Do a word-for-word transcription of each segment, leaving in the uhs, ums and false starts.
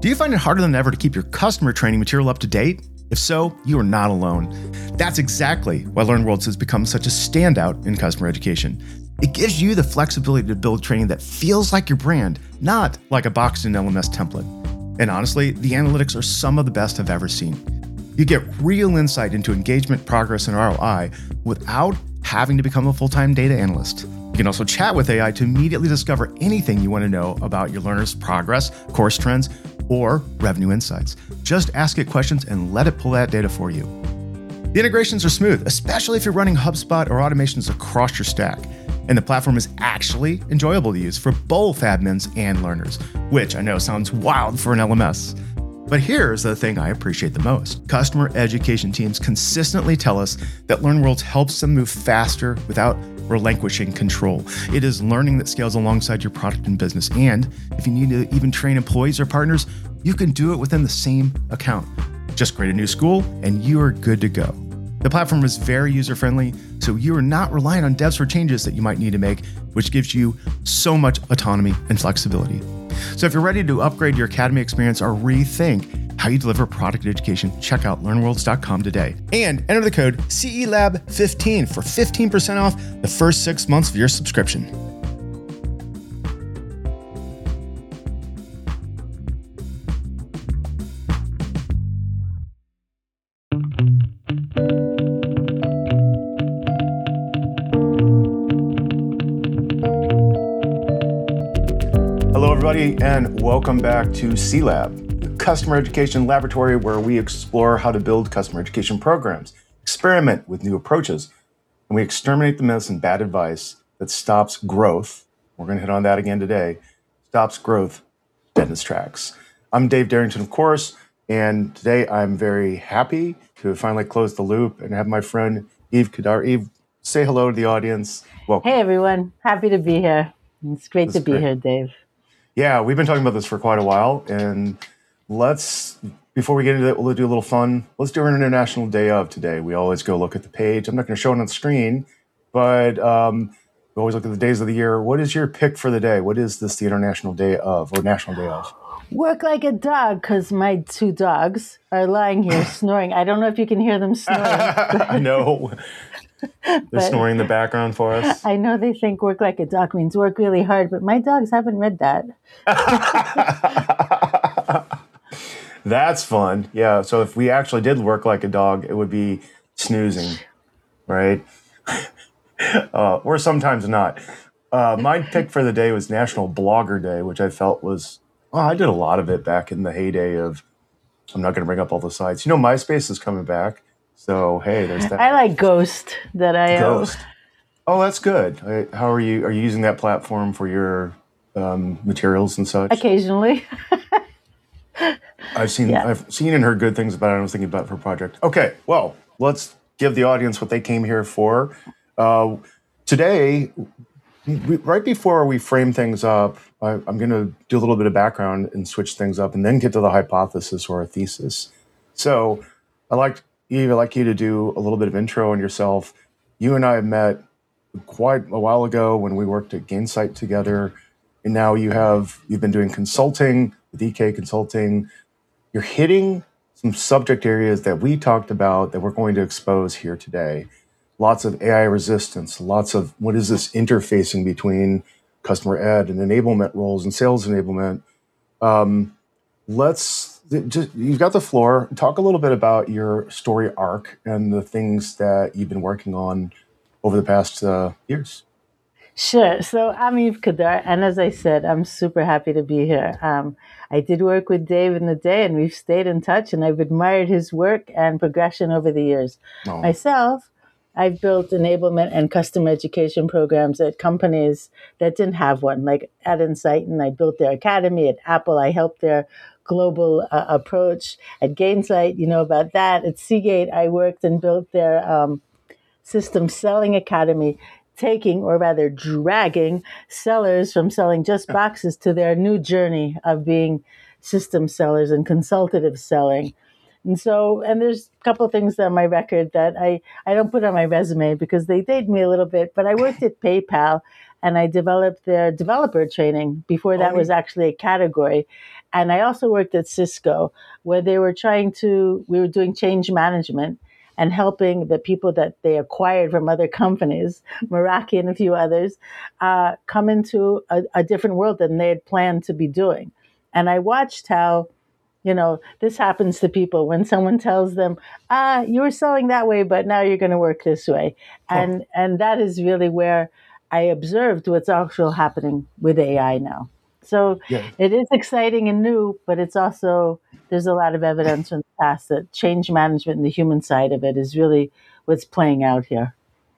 Do you find it harder than ever to keep your customer training material up to date? If so, you are not alone. That's exactly why LearnWorlds has become such a standout in customer education. It gives you the flexibility to build training that feels like your brand, not like a boxed-in L M S template. And honestly, the analytics are some of the best I've ever seen. You get real insight into engagement, progress, and R O I without having to become a full-time data analyst. You can also chat with A I to immediately discover anything you want to know about your learners' progress, course trends, or revenue insights. Just ask it questions and let it pull that data for you. The integrations are smooth, especially if you're running HubSpot or automations across your stack. And the platform is actually enjoyable to use for both admins and learners, which I know sounds wild for an L M S. But here's the thing I appreciate the most. Customer education teams consistently tell us that LearnWorlds helps them move faster without relinquishing control. It is learning that scales alongside your product and business. And if you need to even train employees or partners, you can do it within the same account. Just create a new school and you are good to go. The platform is very user-friendly, so you are not relying on devs for changes that you might need to make, which gives you so much autonomy and flexibility. So if you're ready to upgrade your academy experience or rethink how you deliver product education, check out learn worlds dot com today and enter the code C E Lab fifteen for fifteen percent off the first six months of your subscription. Hello, everybody, and welcome back to C Lab, the customer education laboratory where we explore how to build customer education programs, experiment with new approaches, and we exterminate the myths and bad advice that stops growth. We're going to hit on that again today. Stops growth dead in its tracks. I'm Dave Darrington, of course, and today I'm very happy to finally close the loop and have my friend Eve Kadar. Eve, say hello to the audience. Welcome. Hey, everyone. Happy to be here. It's great That's to be great. here, Dave. Yeah, we've been talking about this for quite a while, and let's, before we get into it, we'll do a little fun. Let's do our International Day of today. We always go look at the page. I'm not going to show it on the screen, but um, we always look at the days of the year. What is your pick for the day? What is this the International Day of, or National Day of? Work like a dog, because my two dogs are lying here snoring. I don't know if you can hear them snoring. I know. They're But snoring in the background for us. I know they think work like a dog means work really hard, but my dogs haven't read that. That's fun. Yeah. So if we actually did work like a dog, it would be snoozing, right? uh, or sometimes not. Uh, my pick for the day was National Blogger Day, which I felt was, well, I did a lot of it back in the heyday of, I'm not going to bring up all the sites. You know, MySpace is coming back. So, hey, there's that. I like Ghost that I Ghost. Oh, that's good. I, how are you? Are you using that platform for your um, materials and such? occasionally. I've seen, Yeah. I've seen and heard good things about it. I was thinking about it for a project. Okay, well, let's give the audience what they came here for. Uh, today, we, right before we frame things up, I, I'm going to do a little bit of background and switch things up, and then get to the hypothesis or a thesis. So, I like Eve, I'd like you to do a little bit of intro on yourself. You and I have met quite a while ago when we worked at Gainsight together, and now you have you've been doing consulting with E K Consulting. You're hitting some subject areas that we talked about that we're going to expose here today. Lots of A I resistance, lots of what is this interfacing between customer ed and enablement roles and sales enablement. Um, let's just, you've got the floor. Talk a little bit about your story arc and the things that you've been working on over the past uh, years. Sure. So I'm Eve Kadar, and as I said, I'm super happy to be here. Um, I did work with Dave in the day, and we've stayed in touch, and I've admired his work and progression over the years. Oh. Myself, I've built enablement and custom education programs at companies that didn't have one, like at Insight, and I built their academy. At Apple, I helped their global uh, approach. At Gainsight, you know about that. At Seagate, I worked and built their um, system selling academy, taking, or rather dragging, sellers from selling just boxes to their new journey of being system sellers and consultative selling. And so, and there's a couple of things on my record that I, I don't put on my resume because they date me a little bit, but I worked at PayPal and I developed their developer training. Before that was actually a category. And I also worked at Cisco, where they were trying to, we were doing change management and helping the people that they acquired from other companies, Meraki and a few others, uh, come into a, a different world than they had planned to be doing. And I watched how, you know, this happens to people when someone tells them, ah, you were selling that way, but now you're going to work this way. And, huh. and that is really where I observed what's actually happening with A I now. So yeah. It is exciting and new, but it's also, there's a lot of evidence from the past that change management and the human side of it is really what's playing out here.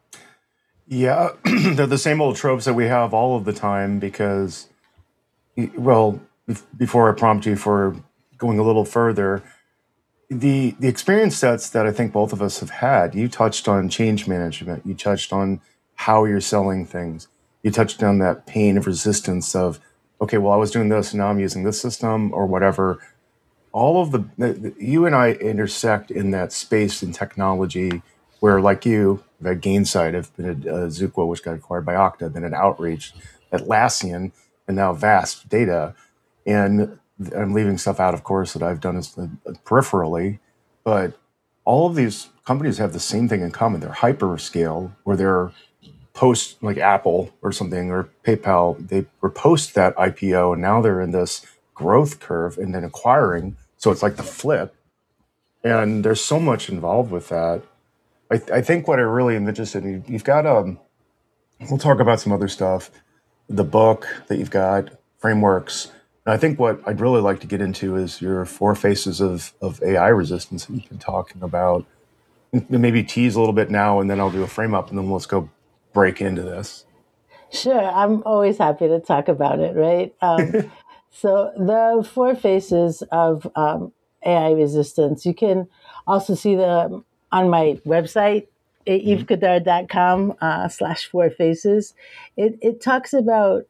Yeah, they're the same old tropes that we have all of the time because, well, before I prompt you for going a little further, the the experience sets that I think both of us have had, you touched on change management, you touched on how you're selling things, you touched on that pain of resistance of, okay, well, I was doing this and now I'm using this system or whatever. All of the, the you and I intersect in that space in technology where, like you, I've had Gainsight, I've been at uh, Zuqua, which got acquired by Okta, then at Outreach, Atlassian, and now Vast Data. And I'm leaving stuff out, of course, that I've done as, uh, peripherally, but all of these companies have the same thing in common. They're hyperscale, where they're post, like Apple or something, or PayPal, they were post that I P O, and now they're in this growth curve and then acquiring. So it's like the flip. And there's so much involved with that. I, th- I think what I really am interested in, you've got, um, we'll talk about some other stuff, the book that you've got, frameworks. And I think what I'd really like to get into is your four faces of, of A I resistance that you've been talking about. And maybe tease a little bit now, and then I'll do a frame up, and then let's go break into this. Sure. I'm always happy to talk about it, right? Um, so the four faces of um, A I resistance, you can also see them on my website, yves kadar dot com uh, slash four faces. It, it talks about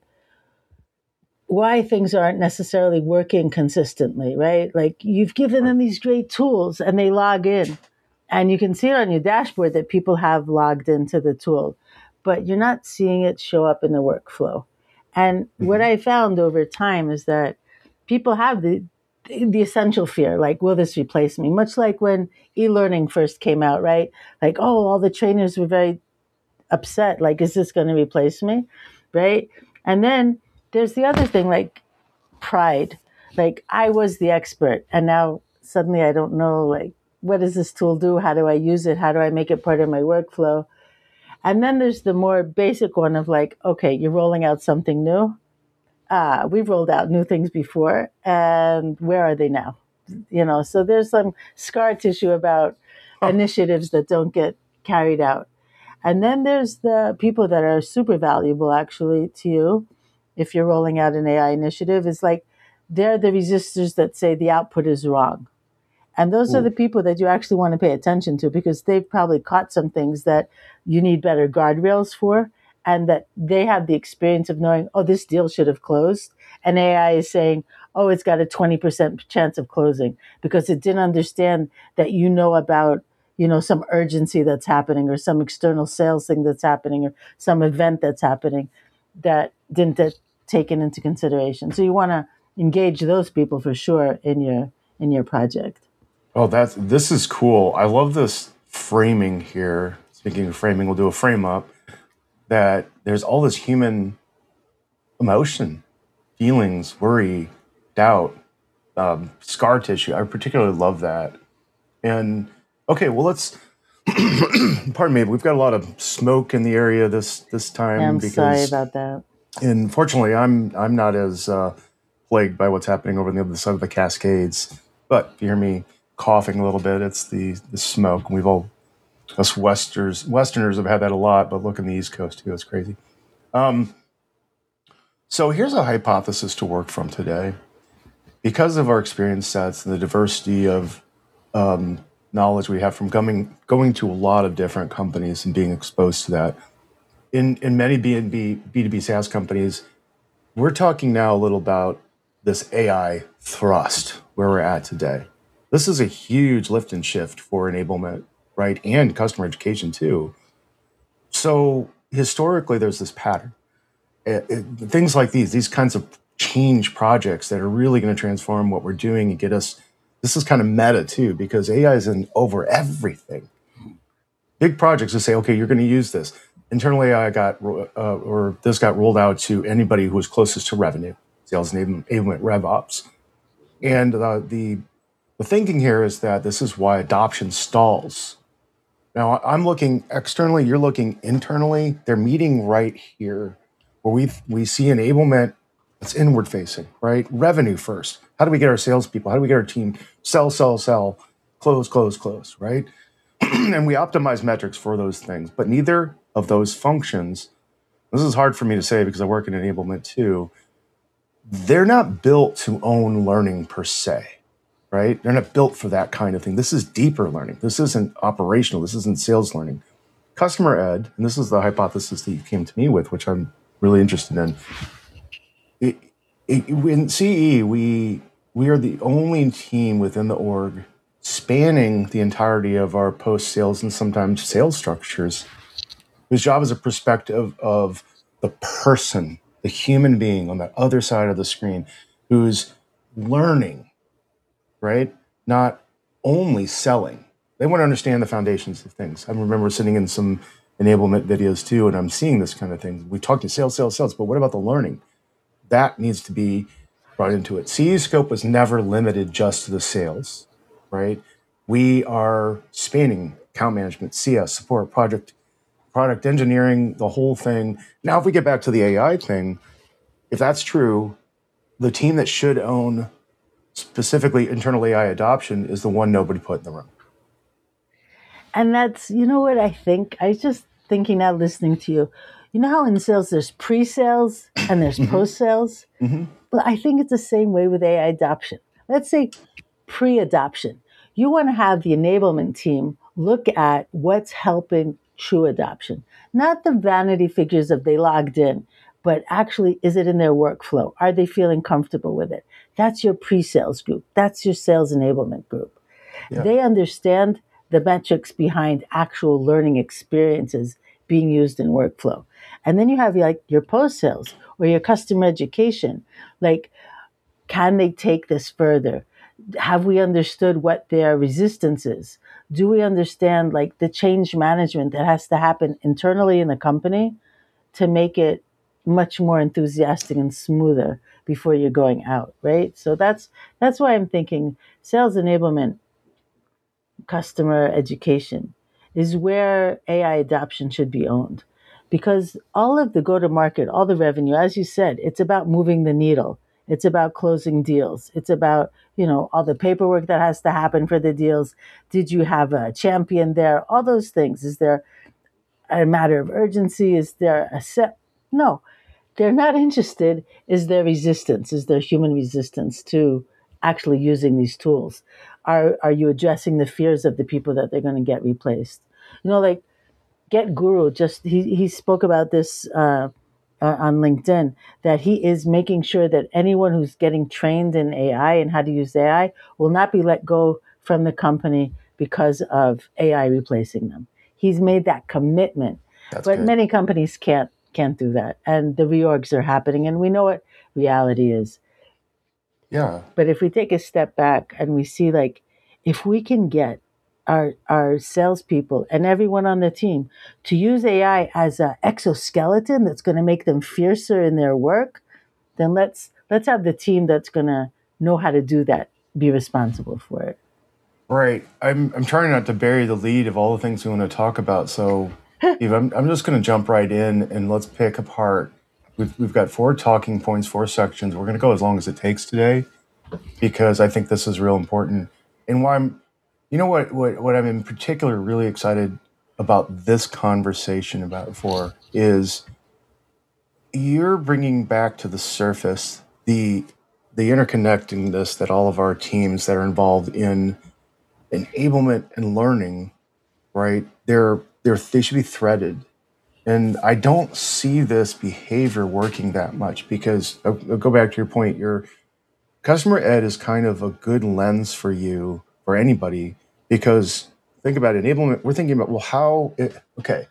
why things aren't necessarily working consistently, right? Like you've given them these great tools and they log in and you can see it on your dashboard that people have logged into the tool, but you're not seeing it show up in the workflow. And mm-hmm. what I found over time is that people have the the essential fear, like, will this replace me? Much like when e-learning first came out, right? Like, oh, all the trainers were very upset. Like, is this going to replace me? Right? And then there's the other thing, like pride. Like, I was the expert, and now suddenly I don't know, like, what does this tool do? How do I use it? How do I make it part of my workflow? And then there's the more basic one of like, okay, you're rolling out something new. Uh, we've rolled out new things before, and where are they now? You know, so there's some scar tissue about oh. initiatives that don't get carried out. And then there's the people that are super valuable, actually, to you. If you're rolling out an A I initiative, is like they're the resistors that say the output is wrong. And those Ooh. Are the people that you actually want to pay attention to because they've probably caught some things that you need better guardrails for, and that they have the experience of knowing, oh, this deal should have closed. And A I is saying, oh, it's got a twenty percent chance of closing because it didn't understand that you know about, you know, some urgency that's happening or some external sales thing that's happening or some event that's happening that didn't get taken into consideration. So you want to engage those people for sure in your in your project. Oh, that's this is cool. I love this framing here. Speaking of framing, we'll do a frame up. That there's all this human emotion, feelings, worry, doubt, um, scar tissue. I particularly love that. And okay, well, let's. Pardon me, we've got a lot of smoke in the area this this time. I'm because, sorry about that. And fortunately, I'm I'm not as uh, plagued by what's happening over on the other side of the Cascades. But if you hear me coughing a little bit, it's the the smoke. We've all. Us Westerners, Westerners have had that a lot, but look in the East Coast too. It's crazy. Um, so here's a hypothesis to work from today. Because of our experience sets and the diversity of um, knowledge we have from going, going to a lot of different companies and being exposed to that, in, in many B two B, B two B SaaS companies, we're talking now a little about this A I thrust, where we're at today. This is a huge lift and shift for enablement, right? And customer education too. So historically, there's this pattern. it, it, things like these, these kinds of change projects that are really going to transform what we're doing and get us. This is kind of meta too, because A I is in over everything. Big projects to say, okay, you're going to use this. Internal A I got, uh, or this got rolled out to anybody who was closest to revenue, sales enablement, rev ops. And uh, the, the thinking here is that this is why adoption stalls. Now, I'm looking externally, you're looking internally. They're meeting right here where we we see enablement that's inward facing, right? Revenue first. How do we get our salespeople? How do we get our team sell, sell, sell, close, close, close, right? And we optimize metrics for those things. But neither of those functions, this is hard for me to say because I work in enablement too, they're not built to own learning per se. Right? They're not built for that kind of thing. This is deeper learning. This isn't operational. This isn't sales learning. Customer ed, and this is the hypothesis that you came to me with, which I'm really interested in. It, it, in C E, we we are the only team within the org spanning the entirety of our post-sales and sometimes sales structures, whose job is a perspective of the person, the human being on the other side of the screen, who's learning, right? Not only selling. They want to understand the foundations of things. I remember sitting in some enablement videos too, and I'm seeing this kind of thing. We talk to sales, sales, sales, but what about the learning? That needs to be brought into it. C E scope was never limited just to the sales, right? We are spanning account management, C S, support, project, product engineering, the whole thing. Now, if we get back to the A I thing, if that's true, the team that should own specifically internal A I adoption is the one nobody put in the room. And that's, you know what I think? I was just thinking now listening to you. You know how in sales there's pre-sales and there's mm-hmm. post-sales? Mm-hmm. But I think it's the same way with A I adoption. Let's say pre-adoption. You want to have the enablement team look at what's helping true adoption. Not the vanity figures of they logged in, but actually, is it in their workflow? Are they feeling comfortable with it? That's your pre-sales group. That's your sales enablement group. Yeah. They understand the metrics behind actual learning experiences being used in workflow. And then you have like your post-sales or your customer education. Like, can they take this further? Have we understood what their resistance is? Do we understand like the change management that has to happen internally in the company to make it much more enthusiastic and smoother before you're going out, right? So that's that's why I'm thinking sales enablement, customer education is where A I adoption should be owned. Because all of the go-to-market, all the revenue, as you said, it's about moving the needle. It's about closing deals. It's about, you know, all the paperwork that has to happen for the deals. Did you have a champion there? All those things. Is there a matter of urgency? Is there a set? No. They're not interested. Is there resistance? Is there human resistance to actually using these tools? Are are you addressing the fears of the people that they're going to get replaced? You know, like Get Guru, just he, he spoke about this uh, uh, on LinkedIn, that he is making sure that anyone who's getting trained in A I and how to use A I will not be let go from the company because of A I replacing them. He's made that commitment. That's but good. Many companies can't can't do that. And the reorgs are happening, and we know what reality is. Yeah. But if we take a step back and we see, like, if we can get our our salespeople and everyone on the team to use A I as an exoskeleton that's going to make them fiercer in their work, then let's let's have the team that's going to know how to do that be responsible for it. Right. I'm I'm trying not to bury the lead of all the things we want to talk about. So, Eve, I'm I'm just going to jump right in and let's pick apart. We've we've got four talking points, four sections. We're going to go as long as it takes today, because I think this is real important. And why I'm, you know what what what I'm in particular really excited about this conversation about for is you're bringing back to the surface the the interconnectedness that all of our teams that are involved in enablement and learning, right? They're they're they should be threaded. And I don't see this behavior working that much because I'll, I'll go back to your point. Your customer ed is kind of a good lens for you, for anybody, because think about it, enablement. We're thinking about, well, how, it, okay,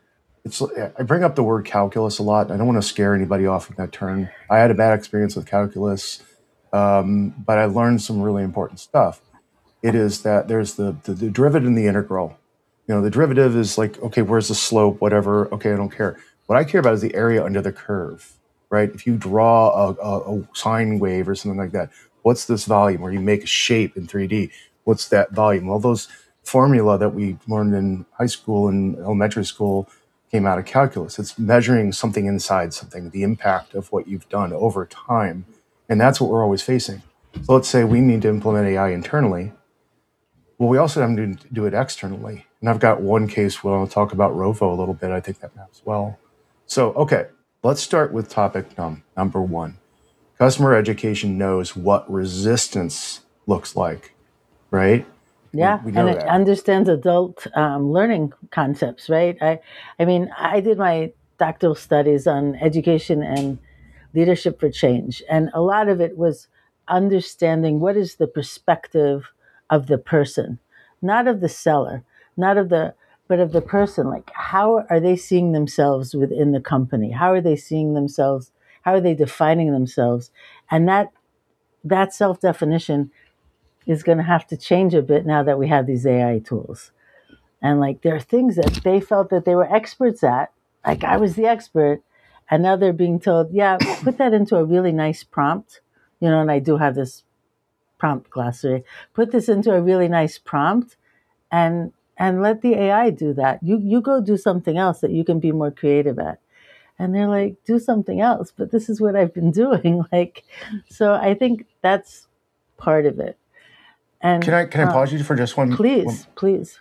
it's I bring up the word calculus a lot. I don't want to scare anybody off with that term. I had a bad experience with calculus, um, but I learned some really important stuff. It is that there's the, the the derivative and the integral. You know, the derivative is like, okay, where's the slope, whatever. Okay, I don't care. What I care about is the area under the curve, right? If you draw a, a, a sine wave or something like that, what's this volume? Or you make a shape in three D, what's that volume? Well, those formula that we learned in high school and elementary school came out of calculus. It's measuring something inside something, the impact of what you've done over time. And that's what we're always facing. So let's say we need to implement A I internally. Well, we also have to do it externally. And I've got one case where I'll talk about Rovo a little bit. I think that maps well. So, okay, let's start with topic num- number one. Customer education knows what resistance looks like, right? Yeah, We, we and know it that. understands adult um, learning concepts, right? I, I mean, I did my doctoral studies on education and leadership for change, and a lot of it was understanding what is the perspective of the person, not of the seller, not of the, but of the person. Like, how are they seeing themselves within the company? How are they seeing themselves? How are they defining themselves? And that that self definition is going to have to change a bit now that we have these A I tools. And like there are things that they felt that they were experts at, like I was the expert, and now they're being told, yeah, put that into a really nice prompt, you know, and I do have this prompt glossary. Put this into a really nice prompt and and let the A I do that. You you go do something else that you can be more creative at. And they're like, do something else, but this is what I've been doing. Like, so I think that's part of it. Can And I can I um, pause you for just one, one? please, please.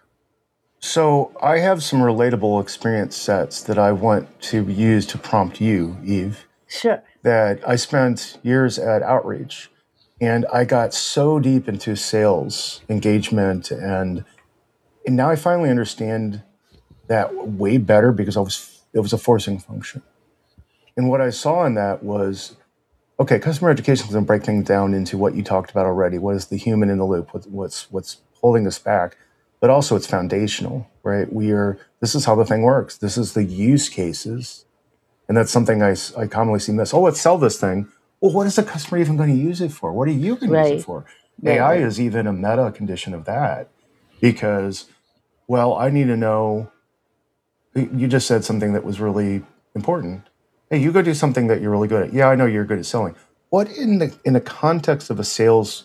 So I have some relatable experience sets that I want to use to prompt you, Eve, Sure. that I spent years at Outreach. And I got so deep into sales engagement, and, and now I finally understand that way better because I was it was a forcing function. And what I saw in that was, okay, customer education is going to break things down into what you talked about already. What is the human in the loop? What, what's what's holding us back? But also it's foundational, right? We are. This is how the thing works. This is the use cases, and that's something I, s- I commonly see miss. Oh, let's sell this thing. Well, what is the customer even going to use it for? What are you going to use it Right. for? Right. A I Right. is even a meta condition of that because, well, I need to know. You just said something that was really important. Hey, you go do something that you're really good at. Yeah, I know you're good at selling. What in the in the context of a sales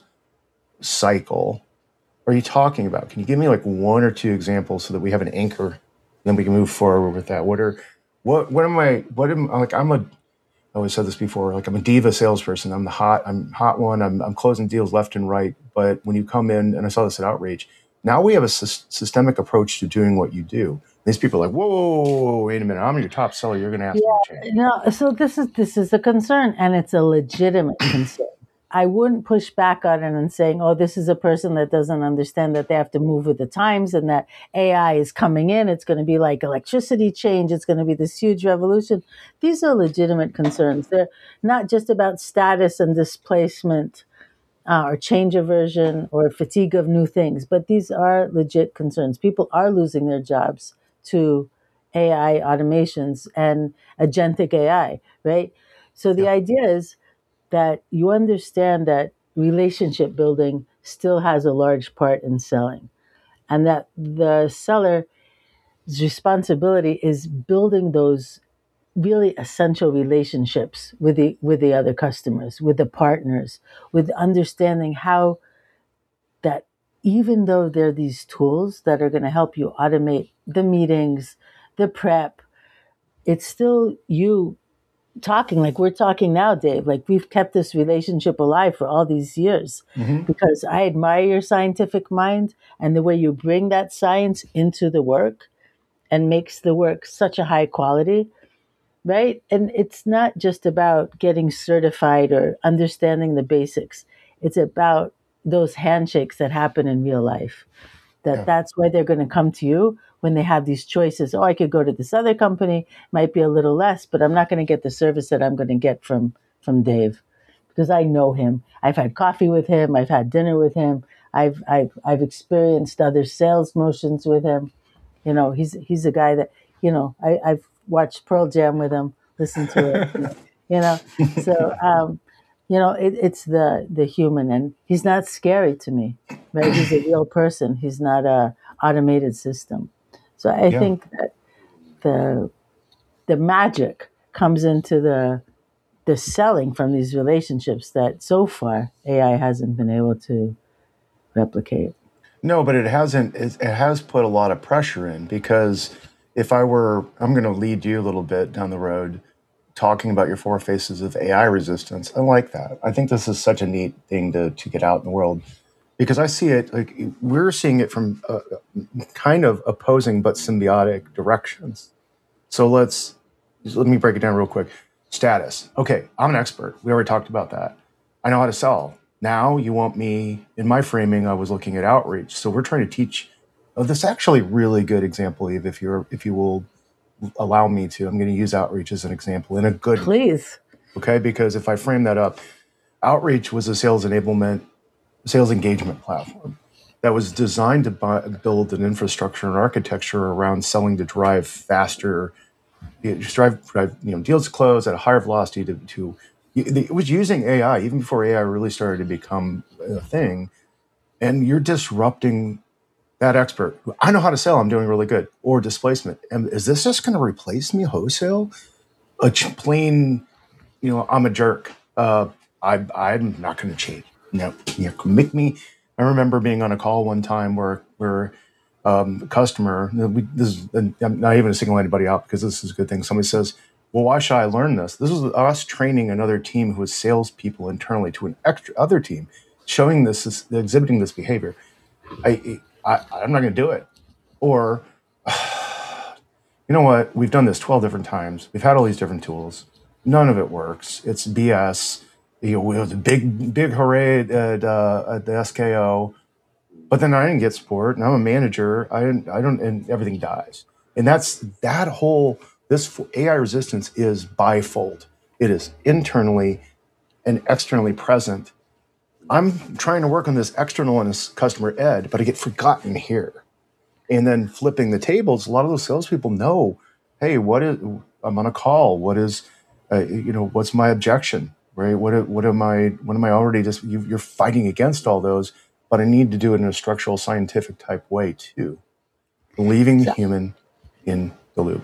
cycle are you talking about? Can you give me like one or two examples so that we have an anchor, then we can move forward with that? What are what what am I what am like I'm a I always said this before, like I'm a diva salesperson. I'm the hot, I'm hot one. I'm I'm closing deals left and right. But when you come in, and I saw this at Outreach, now we have a sys- systemic approach to doing what you do. These people are like, whoa, whoa, whoa, whoa, wait a minute, I'm your top seller. You're going to Yeah. ask me to change. No. So this is this is a concern, and it's a legitimate concern. I wouldn't push back on it and saying, "Oh, this is a person that doesn't understand that they have to move with the times, and that A I is coming in. It's going to be like electricity change. It's going to be this huge revolution." These are legitimate concerns. They're not just about status and displacement, uh, or change aversion or fatigue of new things. But these are legit concerns. People are losing their jobs to A I automations and agentic A I, right? So the Yeah, idea is that you understand that relationship building still has a large part in selling, and that the seller's responsibility is building those really essential relationships with the with the other customers, with the partners, with understanding how that even though there are these tools that are going to help you automate the meetings, the prep, it's still you talking like we're talking now, Dave. Like we've kept this relationship alive for all these years hmm because I admire your scientific mind and the way you bring that science into the work and makes the work such a high quality, right? And it's not just about getting certified or understanding the basics. It's about those handshakes that happen in real life. That yeah, that's why they're going to come to you when they have these choices. Oh, I could go to this other company, might be a little less, but I'm not going to get the service that I'm going to get from from Dave because I know him. I've had coffee with him. I've had dinner with him. I've I've I've experienced other sales motions with him. You know, he's he's a guy that you know, I, I've watched Pearl Jam with him, listened to it, you know. So, um, you know, it, it's the the human, and he's not scary to me, right? He's a real person. He's not a automated system. So I Yeah. think that the the magic comes into the the selling from these relationships that so far A I hasn't been able to replicate. No, but it hasn't. It, it has put a lot of pressure in because if I were, I'm going to lead you a little bit down the road talking about your four faces of A I resistance. I like that. I think this is such a neat thing to to get out in the world because I see it like we're seeing it from uh, kind of opposing but symbiotic directions. So let's let me break it down real quick. Status. Okay, I'm an expert. We already talked about that. I know how to sell. Now you want me in my framing. I was looking at outreach, so we're trying to teach. Oh, this is actually a really good example, Eve. If you're, if you will allow me to, I'm going to use outreach as an example in a good. Please. Okay, because if I frame that up, outreach was a sales enablement, sales engagement platform that was designed to buy, build an infrastructure and architecture around selling to drive faster, you know, just drive, drive you know, deals to close at a higher velocity. To, to it was using A I even before A I really started to become a thing, and you're disrupting that expert. I know how to sell. I'm doing really good. Or displacement. And is this just going to replace me wholesale? A ch- plain, you know, I'm a jerk. Uh, I, I'm not going to change. No, you know, make me. I remember being on a call one time where where um, a customer. We, this is, I'm not even going to single anybody out because this is a good thing. Somebody says, "Well, why should I learn this?" This was us training another team who was salespeople internally to an extra other team, showing this, this exhibiting this behavior. I, I I'm not going to do it. Or, you know what? We've done this twelve different times. We've had all these different tools. None of it works. It's B S. You know, it was a big, big hooray at, uh, at the S K O. But then I didn't get support, and I'm a manager. I didn't, I don't, and everything dies. And that's that whole, this A I resistance is bifold. It is internally and externally present. I'm trying to work on this external and this customer ed, but I get forgotten here. And then flipping the tables, a lot of those salespeople know, hey, what is, I'm on a call. What is, uh, you know, what's my objection, right? What, what am I, what am I already just, you, you're fighting against all those, but I need to do it in a structural, scientific type way too, leaving the So, human in the loop.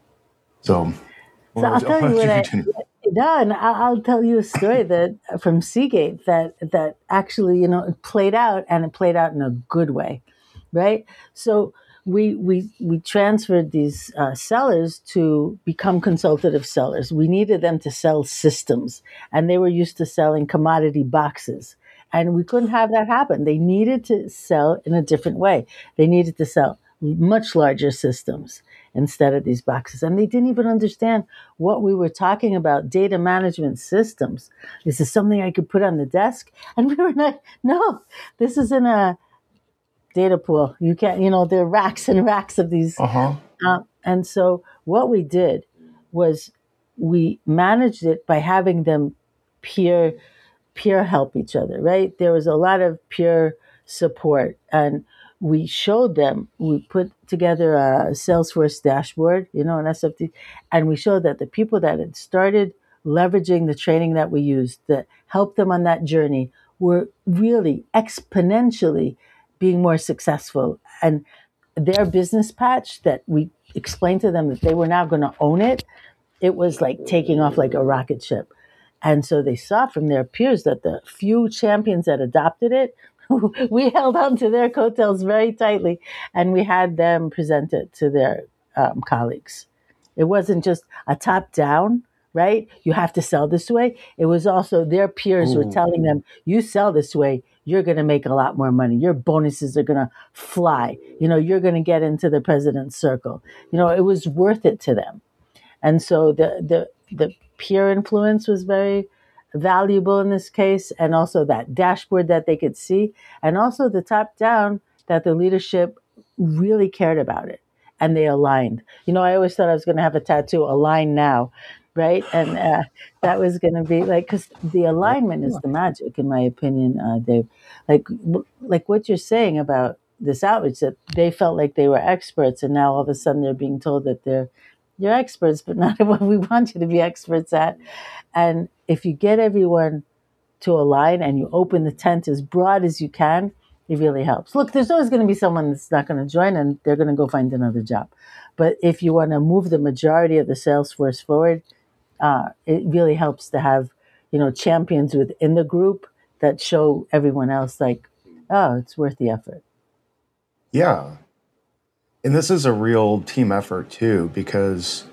So, so I'll tell you what I no, and I'll, I'll tell you a story that from Seagate that that actually, you know, it played out, and it played out in a good way, right? So we we we transferred these uh, sellers to become consultative sellers. We needed them to sell systems, and they were used to selling commodity boxes. And we couldn't have that happen. They needed to sell in a different way. They needed to sell much larger systems instead of these boxes. And they didn't even understand what we were talking about, data management systems. This is something I could put on the desk. And we were like, no, this isn't a data pool. You can't, you know, there are racks and racks of these. uh-huh. Uh, and so what we did was we managed it by having them peer peer help each other, right? There was a lot of peer support, and we showed them, we put together a Salesforce dashboard, you know, an S F D, and we showed that the people that had started leveraging the training that we used that helped them on that journey were really exponentially being more successful. And their business patch that we explained to them that they were now going to own it, it was like taking off like a rocket ship. And so they saw from their peers that the few champions that adopted it, we held on to their coattails very tightly, and we had them present it to their um, colleagues. It wasn't just a top down, right? You have to sell this way. It was also their peers were Ooh. telling them, you sell this way, you're going to make a lot more money. Your bonuses are going to fly. You know, you're going to get into the president's circle. You know, it was worth it to them. And so the the the peer influence was very valuable in this case, and also that dashboard that they could see, and also the top down that the leadership really cared about it and they aligned. You know, I always thought I was going to have a tattoo, align now, right? And uh, that was going to be like, because the alignment is the magic, in my opinion, uh, Dave. Like, like what you're saying about this outreach that they felt like they were experts, and now all of a sudden they're being told that they're you're experts, but not at what we want you to be experts at. And if you get everyone to align and you open the tent as broad as you can, it really helps. Look, there's always going to be someone that's not going to join and they're going to go find another job. But if you want to move the majority of the sales force forward, uh, it really helps to have, you know, champions within the group that show everyone else like, oh, it's worth the effort. Yeah. And this is a real team effort too, because,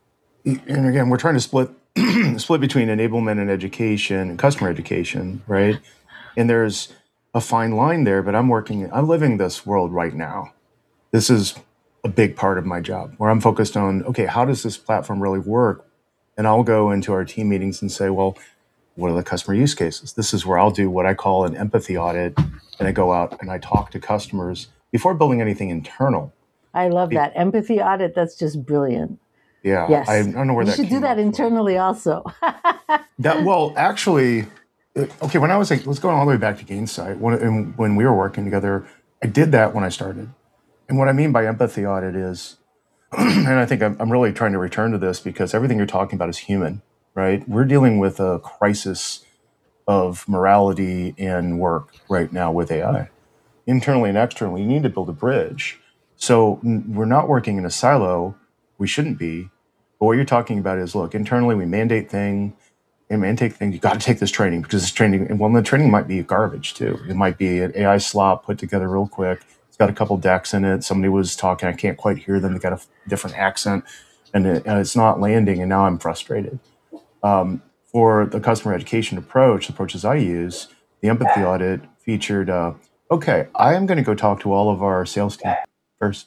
and again, we're trying to split split between enablement and education and customer education, right? And there's a fine line there, but I'm working, I'm living this world right now. This is a big part of my job where I'm focused on, okay, how does this platform really work? And I'll go into our team meetings and say, well, what are the customer use cases? This is where I'll do what I call an empathy audit. And I go out and I talk to customers before building anything internal. I love that. Empathy audit, that's just brilliant. Yeah. Yes. I, I don't know where you that should came do that from. internally also. That, well, actually, okay, when I was like, let's go all the way back to Gainsight. When, when we were working together, I did that when I started. And what I mean by empathy audit is, and I think I'm, I'm really trying to return to this because everything you're talking about is human, right? We're dealing with a crisis of morality and work right now with A I. Internally and externally, you need to build a bridge. So we're not working in a silo. We shouldn't be. But what you're talking about is, look, internally we mandate thing, and mandate thing, you got to take this training because this training, and well, the training might be garbage too. It might be an A I slop put together real quick. It's got a couple decks in it. Somebody was talking, I can't quite hear them. They got a different accent, and, it, and it's not landing, and now I'm frustrated. Um, for the customer education approach, the approaches I use, the empathy audit featured, uh, okay, I am going to go talk to all of our sales team first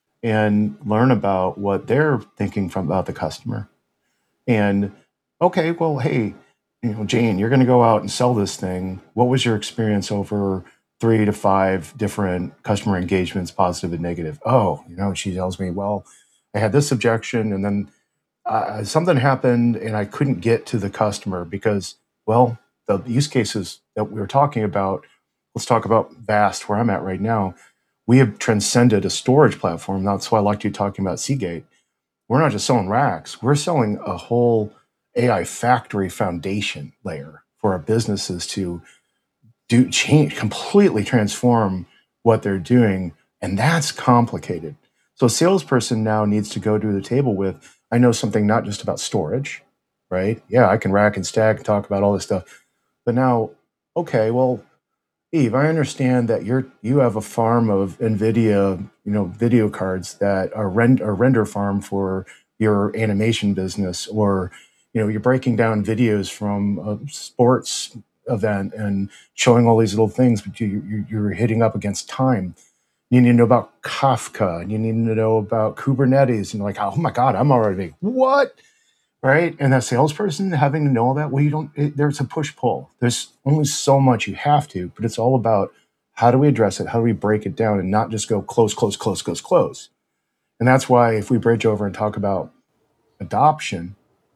and learn about what they're thinking from about the customer. And okay, well, hey, you know, Jane, you're going to go out and sell this thing. What was your experience over three to five different customer engagements, positive and negative? Oh, you know, she tells me, well, I had this objection, and then uh, something happened, and I couldn't get to the customer because, well, the use cases that we were talking about. Let's talk about Vast, where I'm at right now. We have transcended a storage platform. That's why I liked you talking about Seagate. We're not just selling racks. We're selling a whole A I factory foundation layer for our businesses to do change, completely transform what they're doing. And that's complicated. So a salesperson now needs to go to the table with, I know something not just about storage, right? Yeah, I can rack and stack and talk about all this stuff. But now, okay, well, Eve, I understand that you're you have a farm of NVIDIA, you know, video cards that are rend a render farm for your animation business, or you know, you're breaking down videos from a sports event and showing all these little things, but you, you you're hitting up against time. You need to know about Kafka, and you need to know about Kubernetes, and you're like, oh my God, I'm already what? Right? And that salesperson having to know all that, well, you don't, it, there's a push-pull. There's only so much you have to, but it's all about how do we address it? How do we break it down and not just go close, close, close, close, close? And that's why if we bridge over and talk about adoption,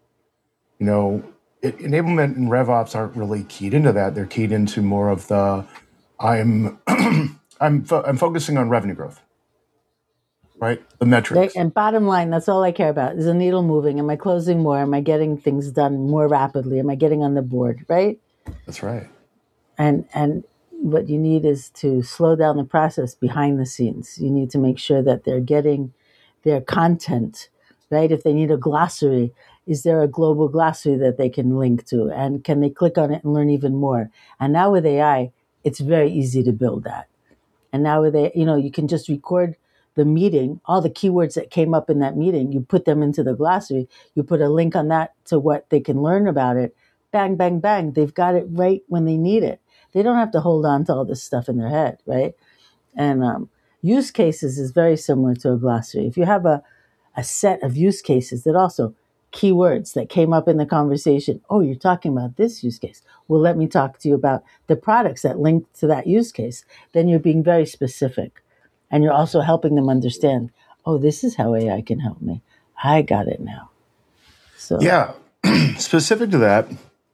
you know, it, enablement and RevOps aren't really keyed into that. They're keyed into more of the, I'm, I'm, fo- I'm focusing on revenue growth. Right? The metrics. And bottom line, that's all I care about. Is the needle moving? Am I closing more? Am I getting things done more rapidly? Am I getting on the board? Right? That's right. And and what you need is to slow down the process behind the scenes. You need to make sure that they're getting their content, right? If they need a glossary, is there a global glossary that they can link to? And can they click on it and learn even more? And now with A I, it's very easy to build that. And now with A I, you know, you can just record the meeting, all the keywords that came up in that meeting, you put them into the glossary, you put a link on that to what they can learn about it, bang, bang, bang. They've got it right when they need it. They don't have to hold on to all this stuff in their head, right? And um, use cases is very similar to a glossary. If you have a, a set of use cases that also keywords that came up in the conversation, oh, you're talking about this use case. Well, let me talk to you about the products that link to that use case. Then you're being very specific. And you're also helping them understand, oh, this is how A I can help me. I got it now. So yeah, specific to that,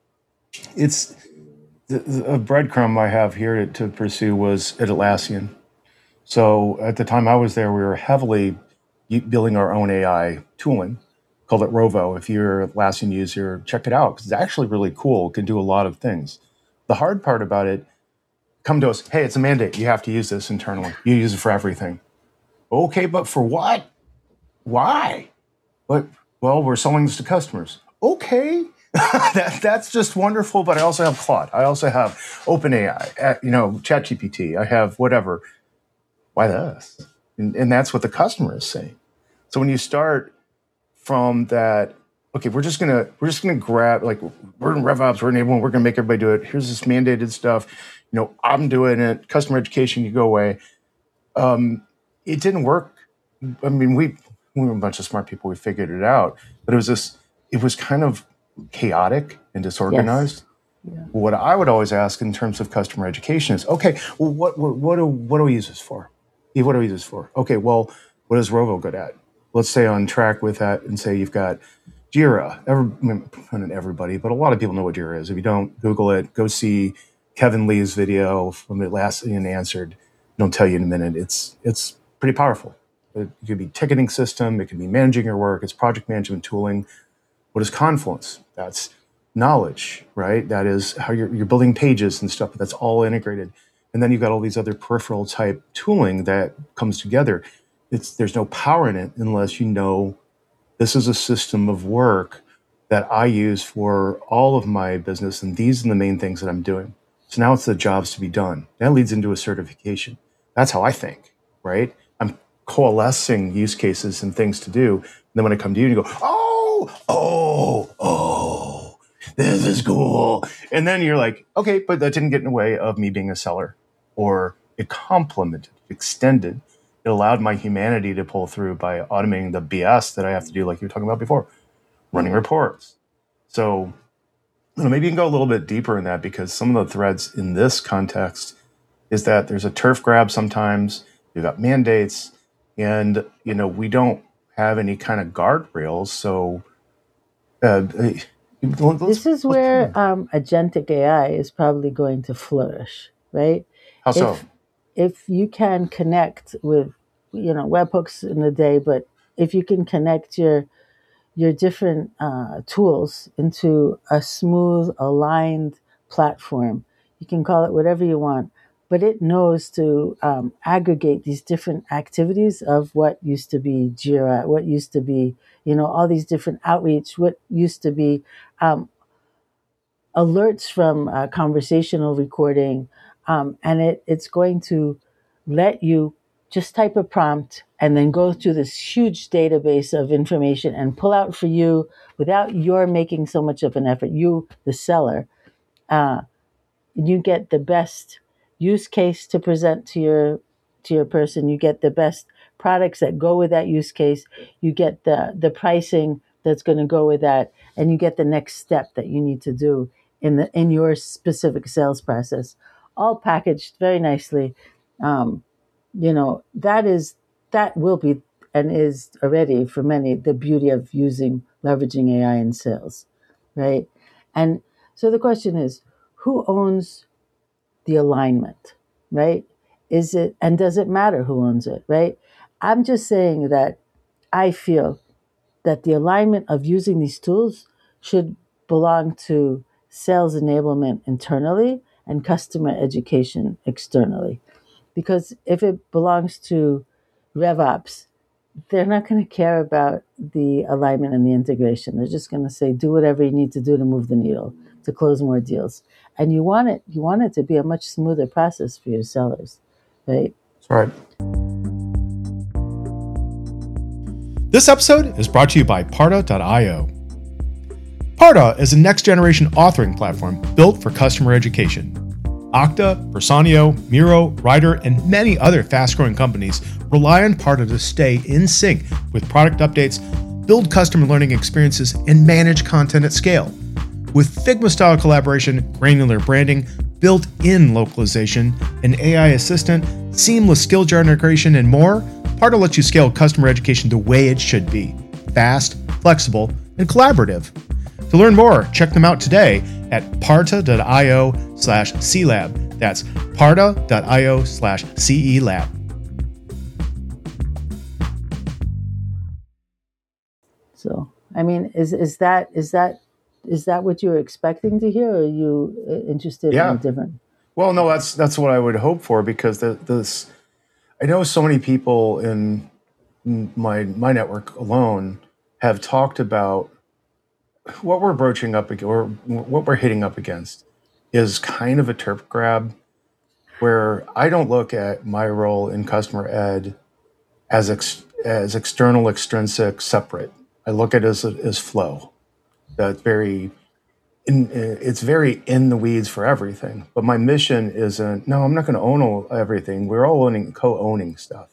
it's the, the, a breadcrumb I have here to, to pursue was Atlassian. So at the time I was there, we were heavily building our own A I tooling, called it Rovo. If you're a Atlassian user, check it out because it's actually really cool. It can do a lot of things. The hard part about it, come to us, hey, it's a mandate. You have to use this internally. You use it for everything. Okay, but for what? Why? But, well, we're selling this to customers. Okay. that, that's just wonderful, but I also have Claude. I also have OpenAI, you know, ChatGPT. I have whatever. Why this? And, and that's what the customer is saying. So when you start from that, okay, we're just gonna we're just gonna grab, like, we're in RevOps, we're in enablement, we're gonna make everybody do it. Here's this mandated stuff. You know, I'm doing it. Customer education, you go away. Um, it didn't work. I mean, we we were a bunch of smart people. We figured it out, but it was this. It was kind of chaotic and disorganized. Yes. Yeah. What I would always ask in terms of customer education is, okay, well, what what, what do what do we use this for? What do we use this for? Okay, well, what is Rovo good at? Let's stay on track with that and say you've got Jira. Every, I mean, not everybody, but a lot of people know what Jira is. If you don't, Google it. Go see Kevin Lee's video from Atlassian Answered. It'll tell you in a minute. It's it's pretty powerful. It could be ticketing system. It could be managing your work. It's project management tooling. What is Confluence? That's knowledge, right? That is how you're, you're building pages and stuff, but that's all integrated. And then you've got all these other peripheral type tooling that comes together. It's there's no power in it unless you know this is a system of work that I use for all of my business, and these are the main things that I'm doing. So now it's the jobs to be done. That leads into a certification. That's how I think, right? I'm coalescing use cases and things to do. And then when I come to you and you go, oh, oh, oh, this is cool. And then you're like, okay, but that didn't get in the way of me being a seller. Or it complemented, extended. It allowed my humanity to pull through by automating the B S that I have to do, like you were talking about before, running reports. So you know, maybe you can go a little bit deeper in that, because some of the threads in this context is that there's a turf grab sometimes. You've got mandates, and you know we don't have any kind of guardrails. So uh, this is where um, agentic A I is probably going to flourish, right? How so? If, if you can connect with, you know, webhooks in the day, but if you can connect your your different uh, tools into a smooth, aligned platform, you can call it whatever you want, but it knows to um, aggregate these different activities of what used to be Jira, what used to be, you know, all these different outreach, what used to be um, alerts from uh, conversational recording, um, and it, it's going to let you just type a prompt and then go through this huge database of information and pull out for you without your making so much of an effort, you, the seller. Uh, you get the best use case to present to your to your person. You get the best products that go with that use case. You get the the pricing that's going to go with that, and you get the next step that you need to do in the in your specific sales process, all packaged very nicely. Um, you know, that is that will be and is already for many the beauty of using leveraging A I in sales, right? And so the question is, who owns the alignment, right? Is it, and does it matter who owns it, right? I'm just saying that I feel that the alignment of using these tools should belong to sales enablement internally and customer education externally. Because if it belongs to RevOps, they're not going to care about the alignment and the integration. They're just going to say, do whatever you need to do to move the needle, to close more deals. And you want it, you want it to be a much smoother process for your sellers, right? That's right. This episode is brought to you by Parta dot io. Parta is a next-generation authoring platform built for customer education. Okta, Personio, Miro, Ryder, and many other fast-growing companies rely on Parta to stay in sync with product updates, build customer learning experiences, and manage content at scale. With Figma-style collaboration, granular branding, built-in localization, an A I assistant, seamless skill jar integration, and more, Parta lets you scale customer education the way it should be: fast, flexible, and collaborative. To learn more, check them out today at parta dot io slash C lab. That's parta dot io slash C E lab. I mean, is is that is that is that what you're expecting to hear, or are you uh, interested in a Yeah. different? Well, no, that's that's what I would hope for, because the, this I know so many people in my my network alone have talked about what we're broaching up ag- or what we're hitting up against is kind of a turf grab, where I don't look at my role in customer ed as ex, as external, extrinsic, separate. I look at it as as flow. That's very in, it's very in the weeds for everything. But my mission isn't. No, I'm not going to own all, everything. We're all owning co-owning stuff.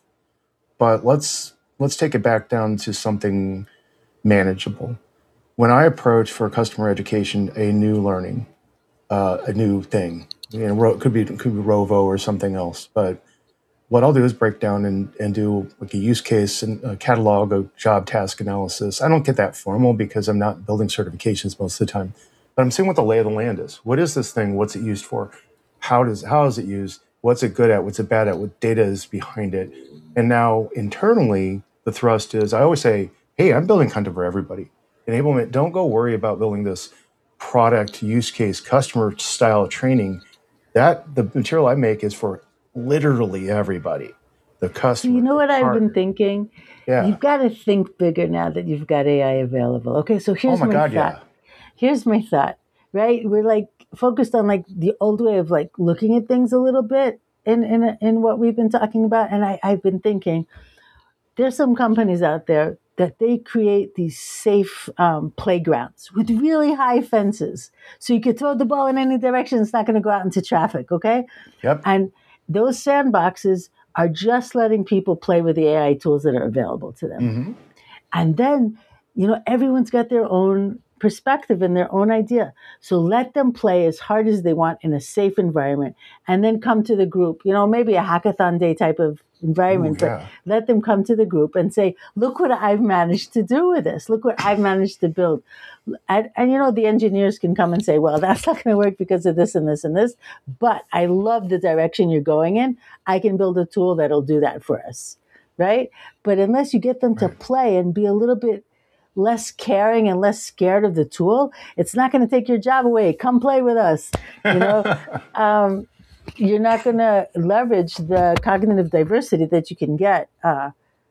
But let's let's take it back down to something manageable. When I approach for customer education a new learning, uh, a new thing, you know, ro- could be could be Rovo or something else, but what I'll do is break down and, and do like a use case and a catalog of job task analysis. I don't get that formal because I'm not building certifications most of the time, but I'm seeing what the lay of the land is. What is this thing? What's it used for? How does how is it used? What's it good at? What's it bad at? What data is behind it? And now internally, the thrust is I always say, hey, I'm building content for everybody. Enablement, don't go worry about building this product use case customer style training. That the material I make is for literally everybody, the So you customer, know the what I've been partner. thinking? Yeah. You've got to think bigger now that you've got A I available. Okay, so Oh here's my my God. thought. Yeah. Here's my thought. Right? We're like focused on like the old way of like looking at things a little bit in in in what we've been talking about, and I I've been thinking there's some companies out there that they create these safe um, playgrounds with really high fences. So you could throw the ball in any direction. It's not going to go out into traffic. Okay. Yep. And those sandboxes are just letting people play with the A I tools that are available to them. Mm-hmm. And then, you know, everyone's got their own perspective and their own idea. So let them play as hard as they want in a safe environment and then come to the group, you know, maybe a hackathon day type of Ooh, environment, but yeah. let them come to the group and say, look what I've managed to do with this. Look what I've managed to build. And, and you know, the engineers can come and say, well, that's not going to work because of this and this and this, but I love the direction you're going in. I can build a tool that'll do that for us. Right. But unless you get them to Right. play and be a little bit less caring and less scared of the tool, it's not going to take your job away. Come play with us. You know, um, you're not going to leverage the cognitive diversity that you can get. Uh,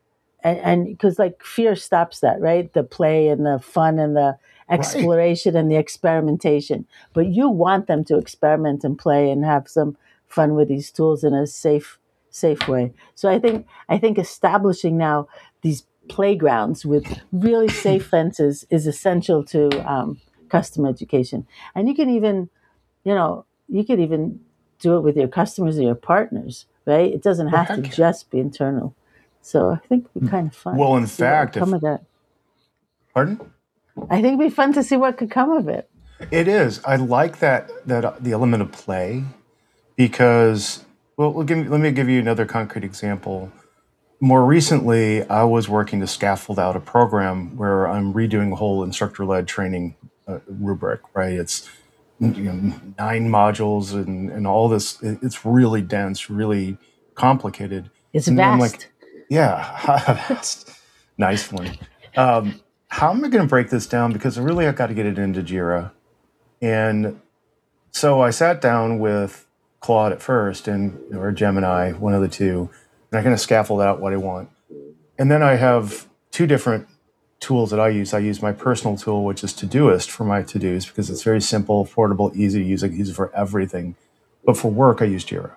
and because like fear stops that, right? The play and the fun and the Right. exploration and the experimentation. But you want them to experiment and play and have some fun with these tools in a safe, safe way. So I think I think establishing now these playgrounds with really safe fences is essential to um, custom education. And you can even, you know, you could even do it with your customers or your partners, right? It doesn't Oh, have to heck yeah. just be internal. So I think it'd be kind of fun Well, to in see what would fact, come if of that. pardon, I think it'd be fun to see what could come of it. it is. I like that that uh, the element of play, because well, we'll give, let me give you another concrete example. More recently, I was working to scaffold out a program where I'm redoing a whole instructor-led training uh, rubric. Right, it's you know, nine modules and, and all this. It- It's really dense, really complicated. It's And I'm vast. like, yeah, that's nice one. Um, how am I going to break this down? Because really, I've got to get it into Jira. And so I sat down with Claude at first, and or Gemini, one of the two, and I'm going to scaffold out what I want. And then I have two different tools that I use. I use my personal tool, which is Todoist for my to-dos, because it's very simple, affordable, easy to use. I can use it for everything. But for work, I use Jira.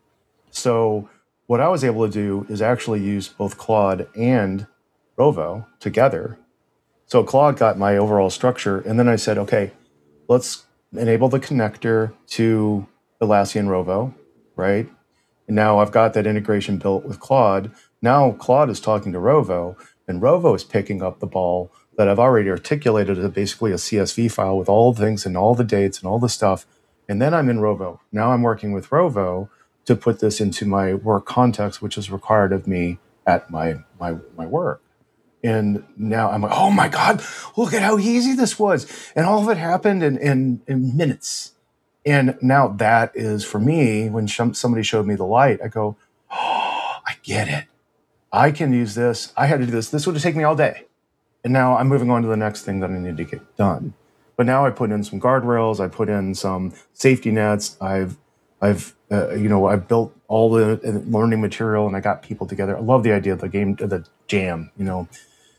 So what I was able to do is actually use both Claude and Rovo together. So Claude got my overall structure, and then I said, okay, let's enable the connector to Atlassian Rovo, right? And now I've got that integration built with Claude. Now Claude is talking to Rovo, and Rovo is picking up the ball that I've already articulated as basically a C S V file with all the things and all the dates and all the stuff. And then I'm in Rovo. Now I'm working with Rovo to put this into my work context, which is required of me at my my my work. And now I'm like, oh my God, look at how easy this was. And all of it happened in, in, in minutes. And now that is, for me, when sh- somebody showed me the light, I go, oh, I get it. I can use this. I had to do this. This would have taken me all day. and now I'm moving on to the next thing that I need to get done. But now I put in some guardrails, I put in some safety nets, I've, I've, uh, you know, I've built all the learning material, and I got people together. I love the idea of the game, the jam. You know,